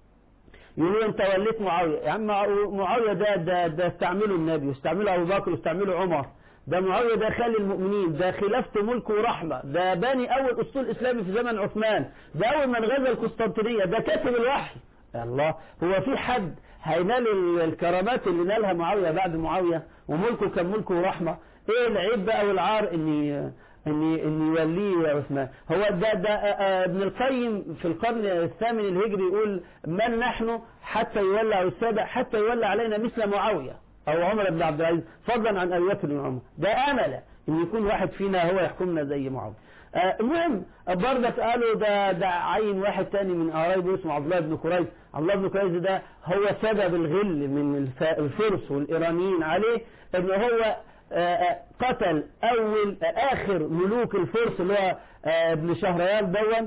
يقولوا انت وليت معاوية، يا عم معاوية ده ده ده استعمله النبي واستعمله أبو بكر واستعمله عمر، ده معاوية ده خالي المؤمنين، ده خلافته ملك ورحمة، ده باني أول أسطول إسلامي في زمن عثمان، ده أول من غزا القسطنطينية، ده كاتب الوحي. الله، هو في حد هينال الكرامات اللي نالها معاوية بعد معاوية وملكه كان ملكه ورحمة؟ ايه العيب بقى والعار اني اني اني يوليه عثمان؟ هو ده ده ابن القيم في القرن الثامن الهجري يقول من نحن حتى يولى السابع حتى يولى علينا مثل معاوية او عمر بن عبد العزيز، فضلا عن ابي بكر وعمر. ده امل ان يكون واحد فينا هو يحكمنا زي معاوية. المهم برضه قالوا ده ده عين واحد تاني من قرايبه اسمه عبد الله بن قريظ. عبد الله بن قريظ ده هو سبب الغل من الفرس والإيرانيين عليه، ان هو قتل اول اخر ملوك الفرس اللي هو ابن شهريار دون،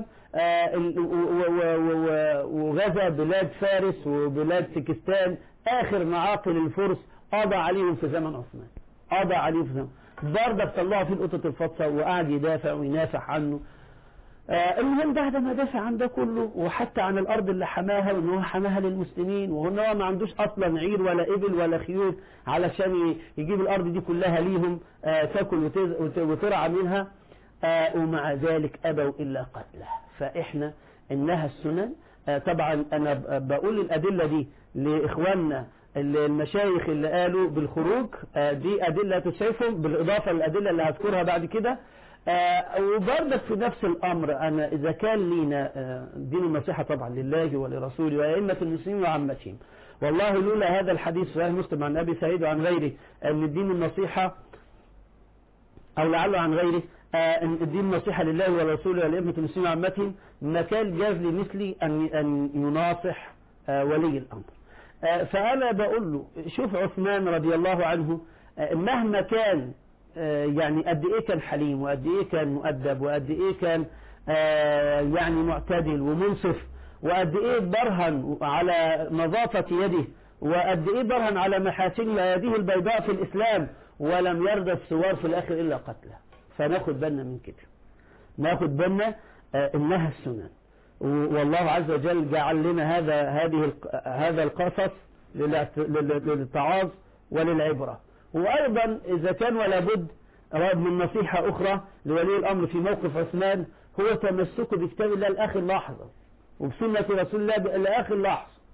وغزا بلاد فارس وبلاد سكستان، اخر معاقل الفرس قضى عليهم في زمن عثمان، قضى عليهم في زمن برضه طلعوا فيه القطط الفطسة وقعد يدافع وينافح عنه. آه المهم بعد ما دافع عن ده كله، وحتى عن الأرض اللي حماها وإن هو حماها للمسلمين، وإن هو ما عندوش أصلا عير ولا إبل ولا خيول علشان يجيب الأرض دي كلها ليهم آه تاكل وترعى منها، آه ومع ذلك أبوا إلا قتله. فإحنا إنها السنن. آه طبعا أنا بقول الأدلة دي لإخواننا المشايخ اللي قالوا بالخروج، دي أدلة تسعفهم بالإضافة للأدلة اللي هذكرها بعد كده. وبرضك في نفس الأمر، أنا إذا كان لينا دين النصيحة طبعا لله ولرسوله وأئمة المسلمين وعامتهم، والله لولا هذا الحديث صحيح مسلم عن أبي سعيد وعن غيره أن الدين النصيحة أو لعله عن غيره أن الدين النصيحة لله ولرسوله وأئمة المسلمين وعامتهم، ما كان جاز لمثلي أن أن يناصح ولي الأمر. فأنا بقول له شوف عثمان رضي الله عنه مهما كان يعني قد إيه كان حليم، وقد إيه كان مؤدب، وقد إيه كان يعني معتدل ومنصف، وقد إيه برهن على نظافة يده، وقد إيه برهن على محاسن يده البيضاء في الإسلام، ولم يرضى الثوار في الآخر إلا قتله. فناخد بالنا من كده، ناخد بالنا إنها السنن، والله عز وجل جعل لنا هذا هذه هذا القصص للتعاظ وللعبرة. وأيضا إذا كان ولا بد من نصيحة أخرى لولي الأمر في موقف عثمان، هو تمسكه بكتاب الله لآخر لحظة، وبسنة رسول الله لآخر لحظة،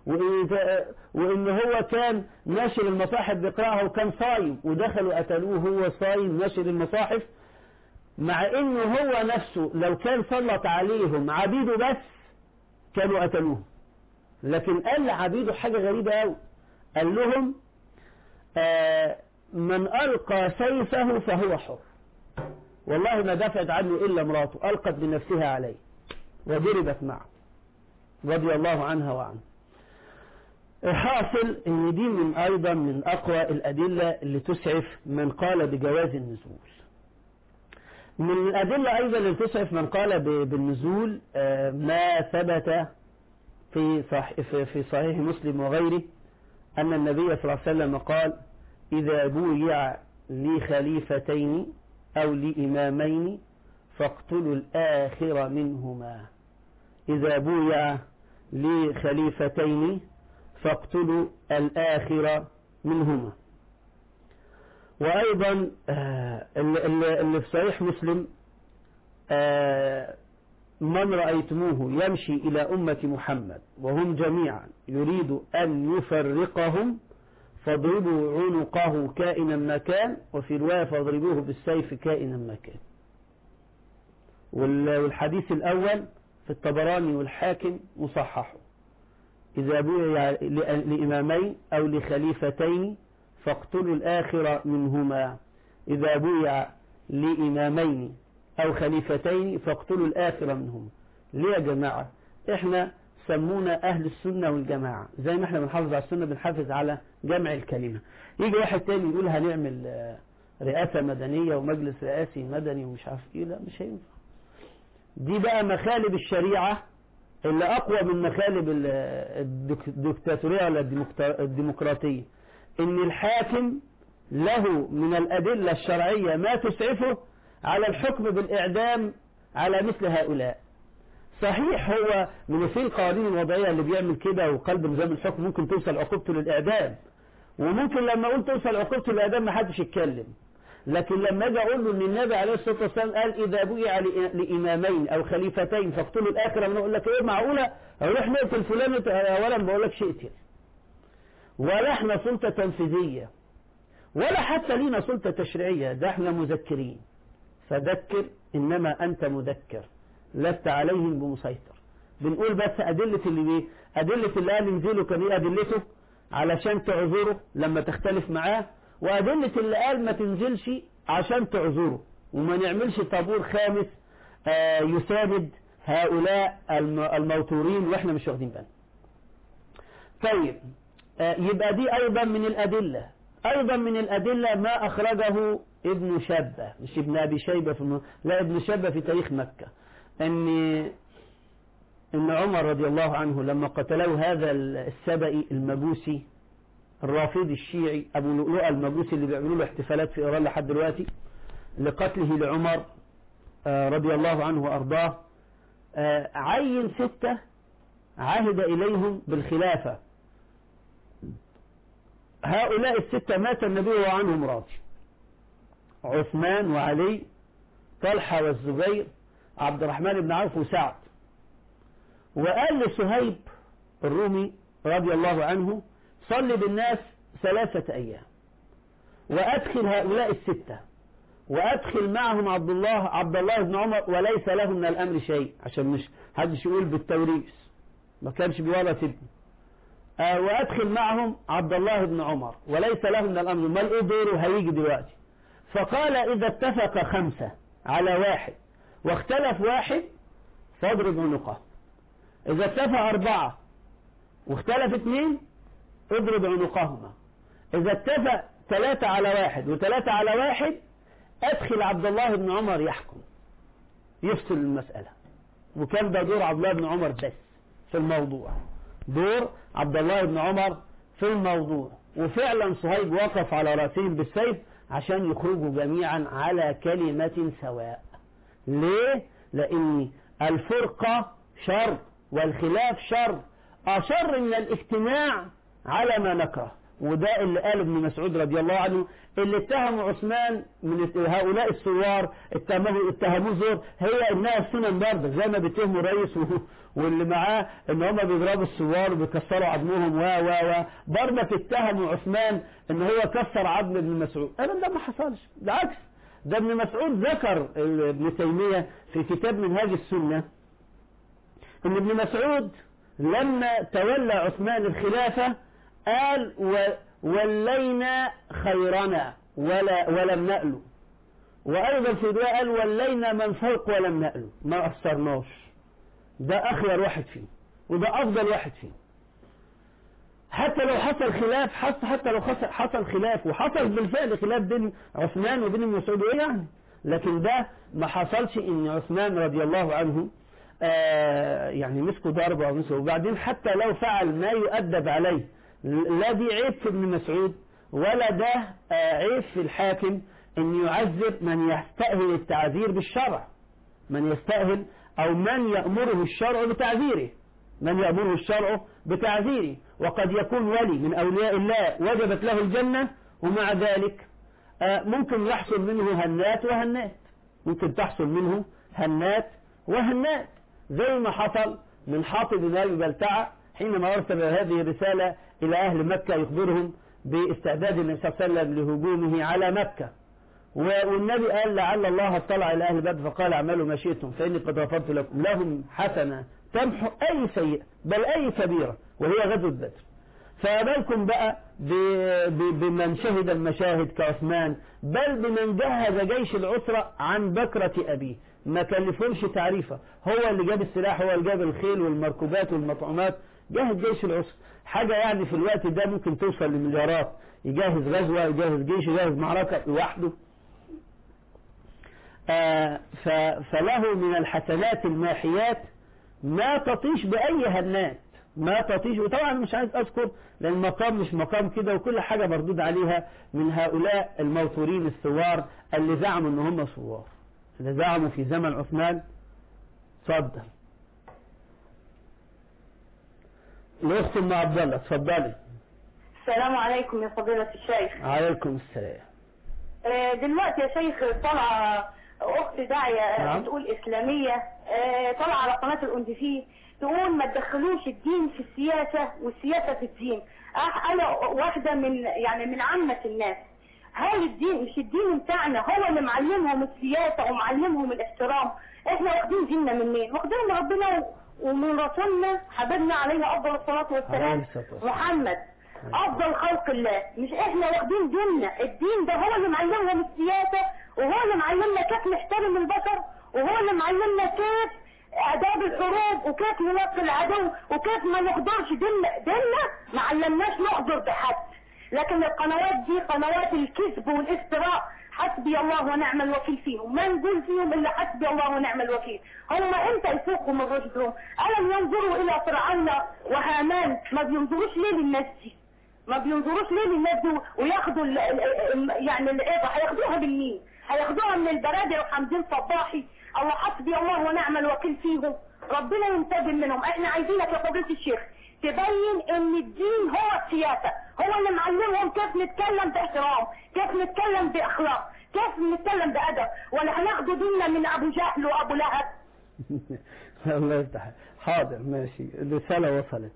وإن هو كان ناشر المصاحف بيقرأها وكان صايم ودخلوا قتلوه هو صايم ناشر المصاحف، مع إنه هو نفسه لو كان سلط عليهم عبيده بس كانوا قتلوه. لكن قال لعبيده حاجة غريبة قوي، قال لهم آه من ألقى سيفه فهو حر، والله ما دفعت عنه إلا امراته ألقت بنفسها عليه وضربت معه رضي الله عنها وعنه. حاصل ان دي من ايضا من اقوى الادلة اللي تسعف من قال بجواز النزول. من الادلة ايضا اللي تسعف من قال بالنزول ما ثبت في صحيح, في صحيح مسلم وغيره ان النبي صلى الله عليه وسلم قال اذا بويع لخليفتين او لامامين فاقتلوا الاخر منهما. اذا بويع لخليفتين فاقتلوا الآخر منهما. وأيضا اللي في صحيح مسلم من رأيتموه يمشي إلى أمة محمد وهم جميعا يريد أن يفرقهم فاضربوا عنقه كائنا ما كان، وفي رواية فاضربوه بالسيف كائنا ما كان. والحديث الأول في الطبراني والحاكم مصححه. إذا بويع لإمامين أو لخليفتين فاقتلوا الآخر منهما. إذا بويع لإمامين أو خليفتين فاقتلوا الآخر منهما. ليه يا جماعة؟ إحنا سمونا أهل السنة والجماعة، زي ما إحنا بنحافظ على السنة بنحافظ على جمع الكلمة. يجي واحد تاني يقول هنعمل رئاسة مدنية ومجلس رئاسي مدني ومش عارف إيه، لا مش هينفع. دي بقى مخالب الشريعة اللي أقوى من مخالب الدكتاتورية ولا الديمقراطية، إن الحاكم له من الأدلة الشرعية ما تسعفه على الحكم بالإعدام على مثل هؤلاء. صحيح هو من في القوانين الوضعية اللي بيعمل كده وقلب نظام الحكم ممكن توصل عقوبته للإعدام، وممكن لما أقول توصل عقوبته للإعدام ما حدش يتكلم. لكن لما اجي اقول له ان النبي عليه الصلاه والسلام قال اذا بويع لامامين او خليفتين فاقتلوا الاخر، من اقول لك ايه معقوله اروح نقتل فلان؟ اولا بقول لك اقتل، ولا احنا سلطه تنفيذيه ولا حتى لينا سلطه تشريعيه، ده احنا مذكرين. فذكر انما انت مذكر لست عليهم بمسيطر. بنقول بس ادله اللي بيه ادله اللي قال انزلوا كان ايه ادلته علشان تعذره لما تختلف معاه، وأدلة اللي قال ما تنزلش عشان تعذره وما نعملش طابور خامس آه يساند هؤلاء الموتورين واحنا مش واخدين بالنا. طيب آه يبقى دي أيضا من الأدلة. أيضا من الأدلة ما أخرجه ابن شبة، مش ابن أبي شيبة في الم... لا ابن شبة في تاريخ مكة، أن إن عمر رضي الله عنه لما قتلوا هذا السبئي المجوسي الرافضي الشيعي أبو لؤلؤة المجوسي اللي بيعملوا له احتفالات في إيران لحد دلوقتي لقتله لعمر رضي الله عنه وأرضاه، عين ستة عهد إليهم بالخلافة. هؤلاء الستة مات النبي وعنهم راضي، عثمان وعلي طلحة والزبير عبد الرحمن بن عوف وسعد. وقال لصهيب الرومي رضي الله عنه صلي بالناس ثلاثة أيام وأدخل هؤلاء الستة وأدخل معهم عبد الله عبد الله بن عمر وليس له من الأمر شيء، عشان مش حدش يقول بالتوريث ما كانش بيورث ابنه. آه وأدخل معهم عبد الله بن عمر وليس له من الأمر، ما ايه دوره هيجي دلوقتي. فقال إذا اتفق خمسة على واحد واختلف واحد فاضرب عنقه، إذا اتفق أربعة واختلف اثنين اضرب عنقهما، إذا اتفق ثلاثة على واحد وثلاثة على واحد أدخل عبد الله بن عمر يحكم يفصل المسألة. وكان ده دور عبد الله بن عمر بس في الموضوع، دور عبد الله بن عمر في الموضوع. وفعلا صهيب وقف على رأسهم بالسيف عشان يخرجوا جميعا على كلمة سواء. ليه؟ لأن الفرقة شر والخلاف شر، أشر من الاجتماع على ما نكره. وده اللي قال ابن مسعود رضي الله عنه اللي اتهموا عثمان من هؤلاء الثوار اتهموه اتهموه زور، هي انها السنن برضه زي ما بيتهموا رئيس واللي معاه ان هم بيضربوا الثوار وبيكسروا عظمهم و و و برضه اتهموا عثمان ان هو كسر عظم ابن مسعود. ابدا ده ما حصلش، بالعكس ده ابن مسعود ذكر ابن تيمية في كتاب منهاج السنة ان ابن مسعود لما تولى عثمان الخلافة قال ولينا خيرنا ولا ولم نأله، وأيضا في رواية قال ولينا من فوق ولم نأله، ما أخسرناش. ده أخير واحد فيه وده أفضل واحد فيه. حتى لو حصل خلاف حتى لو حصل خلاف وحصل بالفعل خلاف بين عثمان وبين ابن مسعود ايه يعني، لكن ده ما حصلش ان عثمان رضي الله عنه آه يعني مسكوا ضربه او مسكوا. وبعدين حتى لو فعل ما يؤدب عليه لا دي عيب في ابن مسعود ولا ده آه عيب في الحاكم ان يعذب من يستأهل التعذير بالشرع، من يستأهل او من يأمره الشرع بتعذيره، من يأمره الشرع بتعذيره. وقد يكون ولي من أولياء الله وجبت له الجنة ومع ذلك ممكن يحصل منه هنات وهنات، ممكن تحصل منه هنات وهنات زي ما حصل من حاطب بن أبي بلتعة حينما أرسل هذه الرسالة إلى أهل مكة يخبرهم باستعداد النبي صلى الله عليه وسلم لهجومه على مكة. والنبي قال لعل الله اطلع إلى أهل بدر فقال اعملوا ما شئتم فإني قد غفرت لكم، لهم حسنة تمحو أي سيئة بل أي كبيرة وهي غزوة بدر. فبالكم بقى بمن شهد المشاهد كعثمان، بل بمن جهز جيش العسرة عن بكرة أبيه، ما كلفهمش تعريفة، هو اللي جاب السلاح، هو اللي جاب الخيل والمركوبات والمطعومات، جهز جيش العسرة. حاجة يعني في الوقت ده ممكن توصل لمليارات، يجهز غزوة يجهز جيش يجهز معركة لوحده. آه فله من الحسنات الماحيات ما تطيش بأي هنات، ما تطيش. وطبعا مش عايز أذكر لأن المقام مش مقام كده، وكل حاجة مردود عليها من هؤلاء الموتورين الثوار اللي زعموا ان هم ثوار، اللي زعموا في زمن عثمان. اتفضل الأخت أم عبد الله، اتفضلي. السلام عليكم يا فضيلة الشيخ. عليكم السلام. دلوقتي يا شيخ طلع أخت داعية نعم. بتقول إسلامية، طلع على قناة الأندفي تقول ما تدخلوش الدين في السياسة والسياسة في الدين. أنا واحدة من يعني من عامة الناس، هل الدين مش الدين بتاعنا هو اللي معلمهم السياسة ومعلمهم الاحترام؟ احنا واخدين ديننا منين؟ واخدين من ربنا ومن رسولنا حبيبنا عليه أفضل الصلاة والسلام محمد أفضل خلق الله. مش احنا واخدين ديننا، الدين ده هو اللي معلمهم السياسة وهو اللي معلمنا كيف نحترم البشر وهو اللي معلمنا كيف آداب الحروب وكيف ننقي العدو وكيف ما نقدرش ديننا. ديننا ما علمناش نقدر بحد، لكن القنوات دي قنوات الكذب والافتراء حسبي الله ونعم الوكيل فيهم، ما نقول فيهم الا حسبي الله ونعم الوكيل. هم امتى يفوقوا من رشدهم؟ ألم ينظروا الى فرعون وهامان؟ ما بينظروش ليه للناس دي؟ ما بينظروش ليه للناس دي وياخدوا ال ال يعني العبره؟ هياخدوها بالمين؟ هياخدوها من البرادر وحمدين صباحي؟ الله حسبي الله ونعم الوكيل فيهم، ربنا ينتقم منهم. احنا عايزينك يا فضيلة الشيخ تبين ان الدين هو السياسة، هو اللي معلمهم كيف نتكلم باحترام، كيف نتكلم باخلاق، كيف نتكلم بادب، ولا هناخدوا ديننا من ابو جهل وابو لهب. الله يفتح. حاضر ماشي، الرسالة وصلت.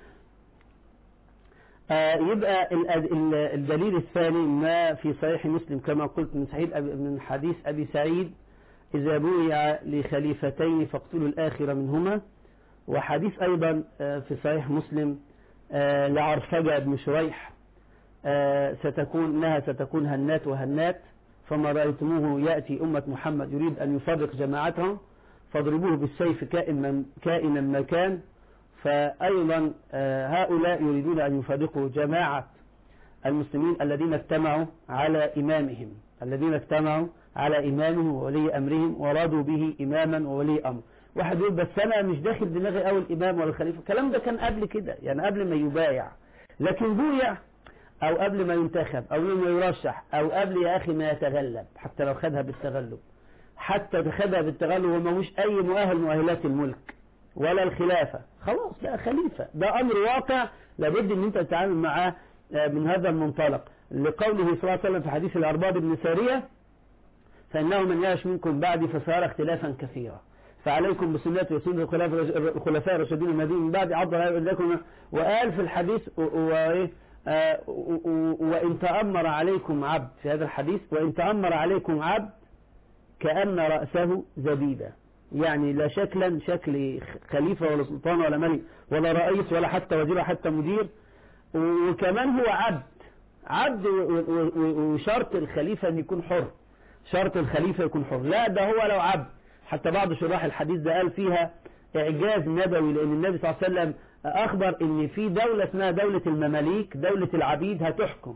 آه يبقى الدليل الثاني ما في صحيح مسلم كما قلت من صحيح من حديث أبي سعيد إذا بويع لخليفتين فاقتلوا الآخر منهما، وحديث أيضا آه في صحيح مسلم آه لعرفجة بن شريح آه ستكون إنها ستكون هنات وهنات، فما رأيتموه يأتي أمة محمد يريد أن يفرق جماعتهم فاضربوه بالسيف كائنا كائنا ما كان. فأيضا هؤلاء يريدون أن يفرقوا جماعة المسلمين الذين اجتمعوا على إمامهم، الذين اجتمعوا على إمامهم وولي أمرهم ورادوا به إماما وولي أمر. واحد يقول بس أنا مش داخل دماغي أول الإمام ولا الخليفة، الكلام ده كان قبل كده يعني قبل ما يبايع، لكن بويع أو قبل ما ينتخب أو ما يرشح أو قبل يا أخي ما يتغلب، حتى لو خدها بالتغلب، حتى خدها بالتغلب وما مش أي مؤهل مؤهلات الملك ولا الخلافة، خلاص ده خليفة، ده أمر واقع لابد أن أنت تتعامل معاه من هذا المنطلق، لقوله صلى الله عليه وسلم في حديث الأرباب بن سارية فإنه من يعش منكم بعدي فسيرى اختلافا كثيرا. فعليكم بسنتي وسنة الخلفاء الراشدين المهديين من بعد عض عليكم. وقال في الحديث وإن تأمر عليكم عبد، في هذا الحديث وإن تأمر عليكم عبد كأن رأسه زبيبة، يعني لا شكلا شكل خليفة ولا سلطان ولا ملك ولا رئيس ولا حتى وزير حتى مدير، وكمان هو عبد عبد وشرط الخليفة أن يكون حر، شرط الخليفة يكون حر. لا ده هو لو عبد، حتى بعض شراح الحديث ده قال فيها إعجاز نبوي، لأن النبي صلى الله عليه وسلم أخبر أن في دولة اسمها دولة المماليك، دولة العبيد هتحكم،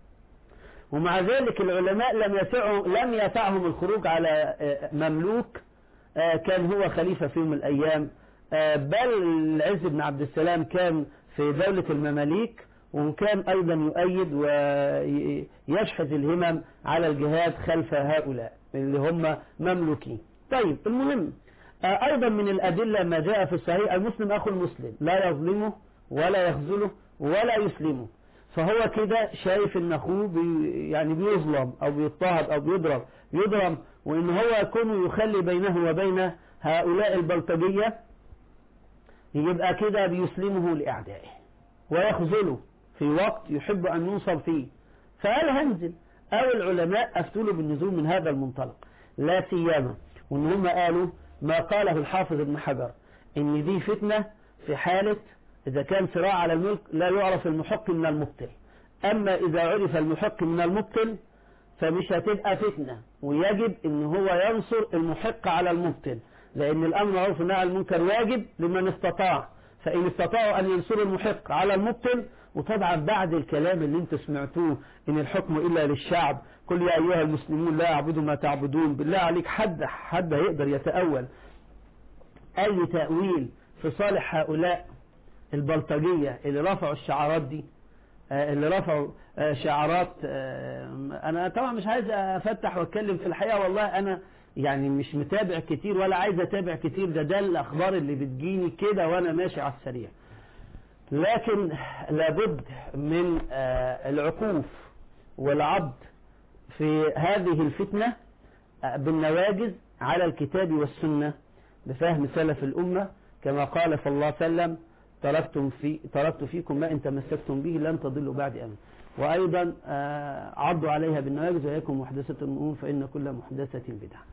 ومع ذلك العلماء لم يسعهم لم يسعهم الخروج على مملوك كان هو خليفة في يوم من الأيام، بل العز بن عبد السلام كان في دولة المماليك، وكان أيضا يؤيد ويشحذ الهمم على الجهاد خلف هؤلاء اللي هم مملوكين. طيب المهم أيضا من الأدلة ما جاء في الصحيح المسلم أخو المسلم لا يظلمه ولا يخذله ولا يسلمه، فهو كده شايف ان اخوه بي يعني بيظلم او بيضطهد او بيضرب يضرب وان هو يكون يخلي بينه وبين هؤلاء البلطجية، يبقى كده بيسلمه لأعدائه ويخذله في وقت يحب أن ينصر فيه، فقال هنزل. أو العلماء أفتوا بالنزول من هذا المنطلق، لا سيما وان هم قالوا ما قاله الحافظ ابن حجر ان دي فتنة في حالة إذا كان صراع على الملك لا يعرف المحق من المبطل، أما إذا عرف المحق من المبطل فمش هتبقى فتنة، ويجب ان هو ينصر المحق على المبطل، لأن الأمر معروف والنهي عن المنكر واجب لمن استطاع، فإن استطاعوا أن ينصروا المحق على المبطل. وطبعا بعد الكلام اللي انتم سمعتوه إن الحكم إلا للشعب، قل يا أيها المسلمون لا أعبدوا ما تعبدون، بالله عليك حد حد يقدر يتأول أي تأويل في صالح هؤلاء البلطجية اللي رفعوا الشعارات دي، اللي رفعوا شعارات. أنا طبعا مش عايز أفتح وأتكلم في الحقيقة، والله أنا يعني مش متابع كتير ولا عايز أتابع كتير، ده ده الأخبار اللي بتجيني كده وأنا ماشي على السريع، لكن لابد من العكوف والعض في هذه الفتنة بالنواجذ على الكتاب والسنة بفهم سلف الأمة، كما قال صلى الله عليه وسلم تركتم في تركت فيكم ما إن تمسكتم به لن تضلوا بعد أبدا. وأيضا عضوا عليها بالنواجذ وإياكم محدثة الأمور فإن كل محدثة بدعة.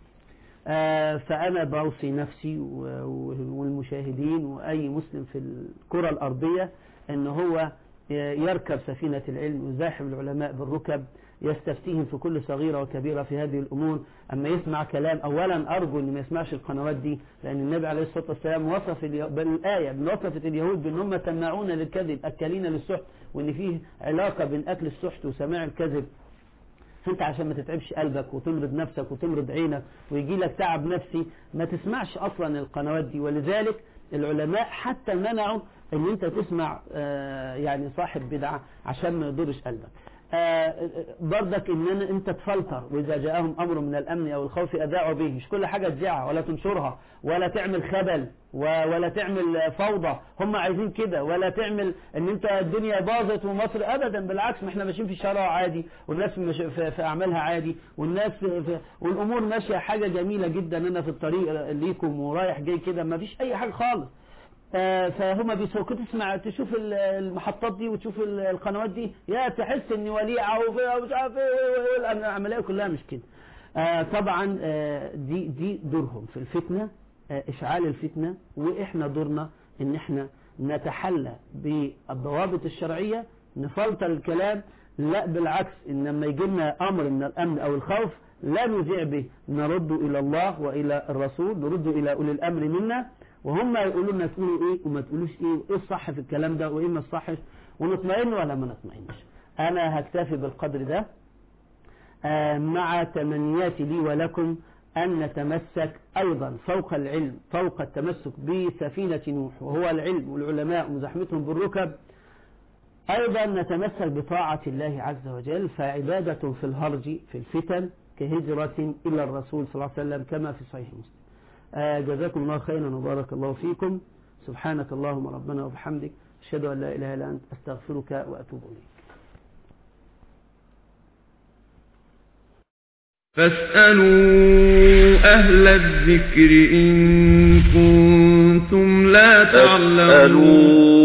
فأنا بوصي نفسي والمشاهدين وأي مسلم في الكرة الأرضية أن هو يركب سفينة العلم ويزاحم العلماء بالركب، يستفتيهم في كل صغيرة وكبيرة في هذه الأمور. أما يسمع كلام أولا أرجو أن ما يسمعش القنوات دي، لأن النبي عليه الصلاة والسلام وصف بالآية وصفت اليهود بأنهم تمنعون للكذب أكلين للسحت، وأن فيه علاقة بين أكل السحت وسماع الكذب. انت عشان ما تتعبش قلبك وتمرض نفسك وتمرض عينك ويجي لك تعب نفسي ما تسمعش أصلا القنوات دي. ولذلك العلماء حتى منعوا ان انت تسمع يعني صاحب بدعة عشان ما يضرش قلبك. برضك ان انت تفلتر، واذا جاءهم امر من الامن او الخوف اذاعوا به، مش كل حاجة تذيعها ولا تنشرها ولا تعمل خبل ولا تعمل فوضى، هم عايزين كده، ولا تعمل ان انت الدنيا باظت ومصر ابدا، بالعكس ما احنا ماشيين في الشارع عادي والناس في, في اعمالها عادي والناس في في والامور ماشية حاجة جميلة جدا. انا في الطريق ليكم ورايح جاي كده ما فيش اي حاجة خالص. فهم بيسوقوا تسمع تشوف المحطات دي وتشوف القنوات دي يا تحس ان وليعة ومش عارف ايه، العمليه كلها مش كده. طبعا دي دي دورهم في الفتنه، اشعال الفتنه، واحنا دورنا ان احنا نتحلى بالضوابط الشرعيه، نفلتر الكلام. لا بالعكس، ان لما يجي لنا امر من الامن او الخوف لا نذيع به، نرد الى الله والى الرسول، نرد الى اولي الامر منا، وهم يقولوا لنا تقولوا ايه وما تقولوش ايه، وايه الصح في الكلام ده وايه ما الصحش، ونطمئن ولا ما نطمئنش. انا هكتفي بالقدر ده، آه مع تمنياتي لي ولكم ان نتمسك ايضا فوق العلم، فوق التمسك بسفينة نوح وهو العلم والعلماء ومزاحمتهم بالركب، ايضا نتمسك بطاعة الله عز وجل، فعبادة في الهرج في الفتن كهجرة الى الرسول صلى الله عليه وسلم كما في صحيح مسلم. آه جزاكم الله خيرا وبارك الله فيكم. سبحانك اللهم ربنا وبحمدك، أشهد أن لا إله إلا أنت، أستغفرك وأتوب إليك. فاسألوا أهل الذكر إن كنتم لا تعلمون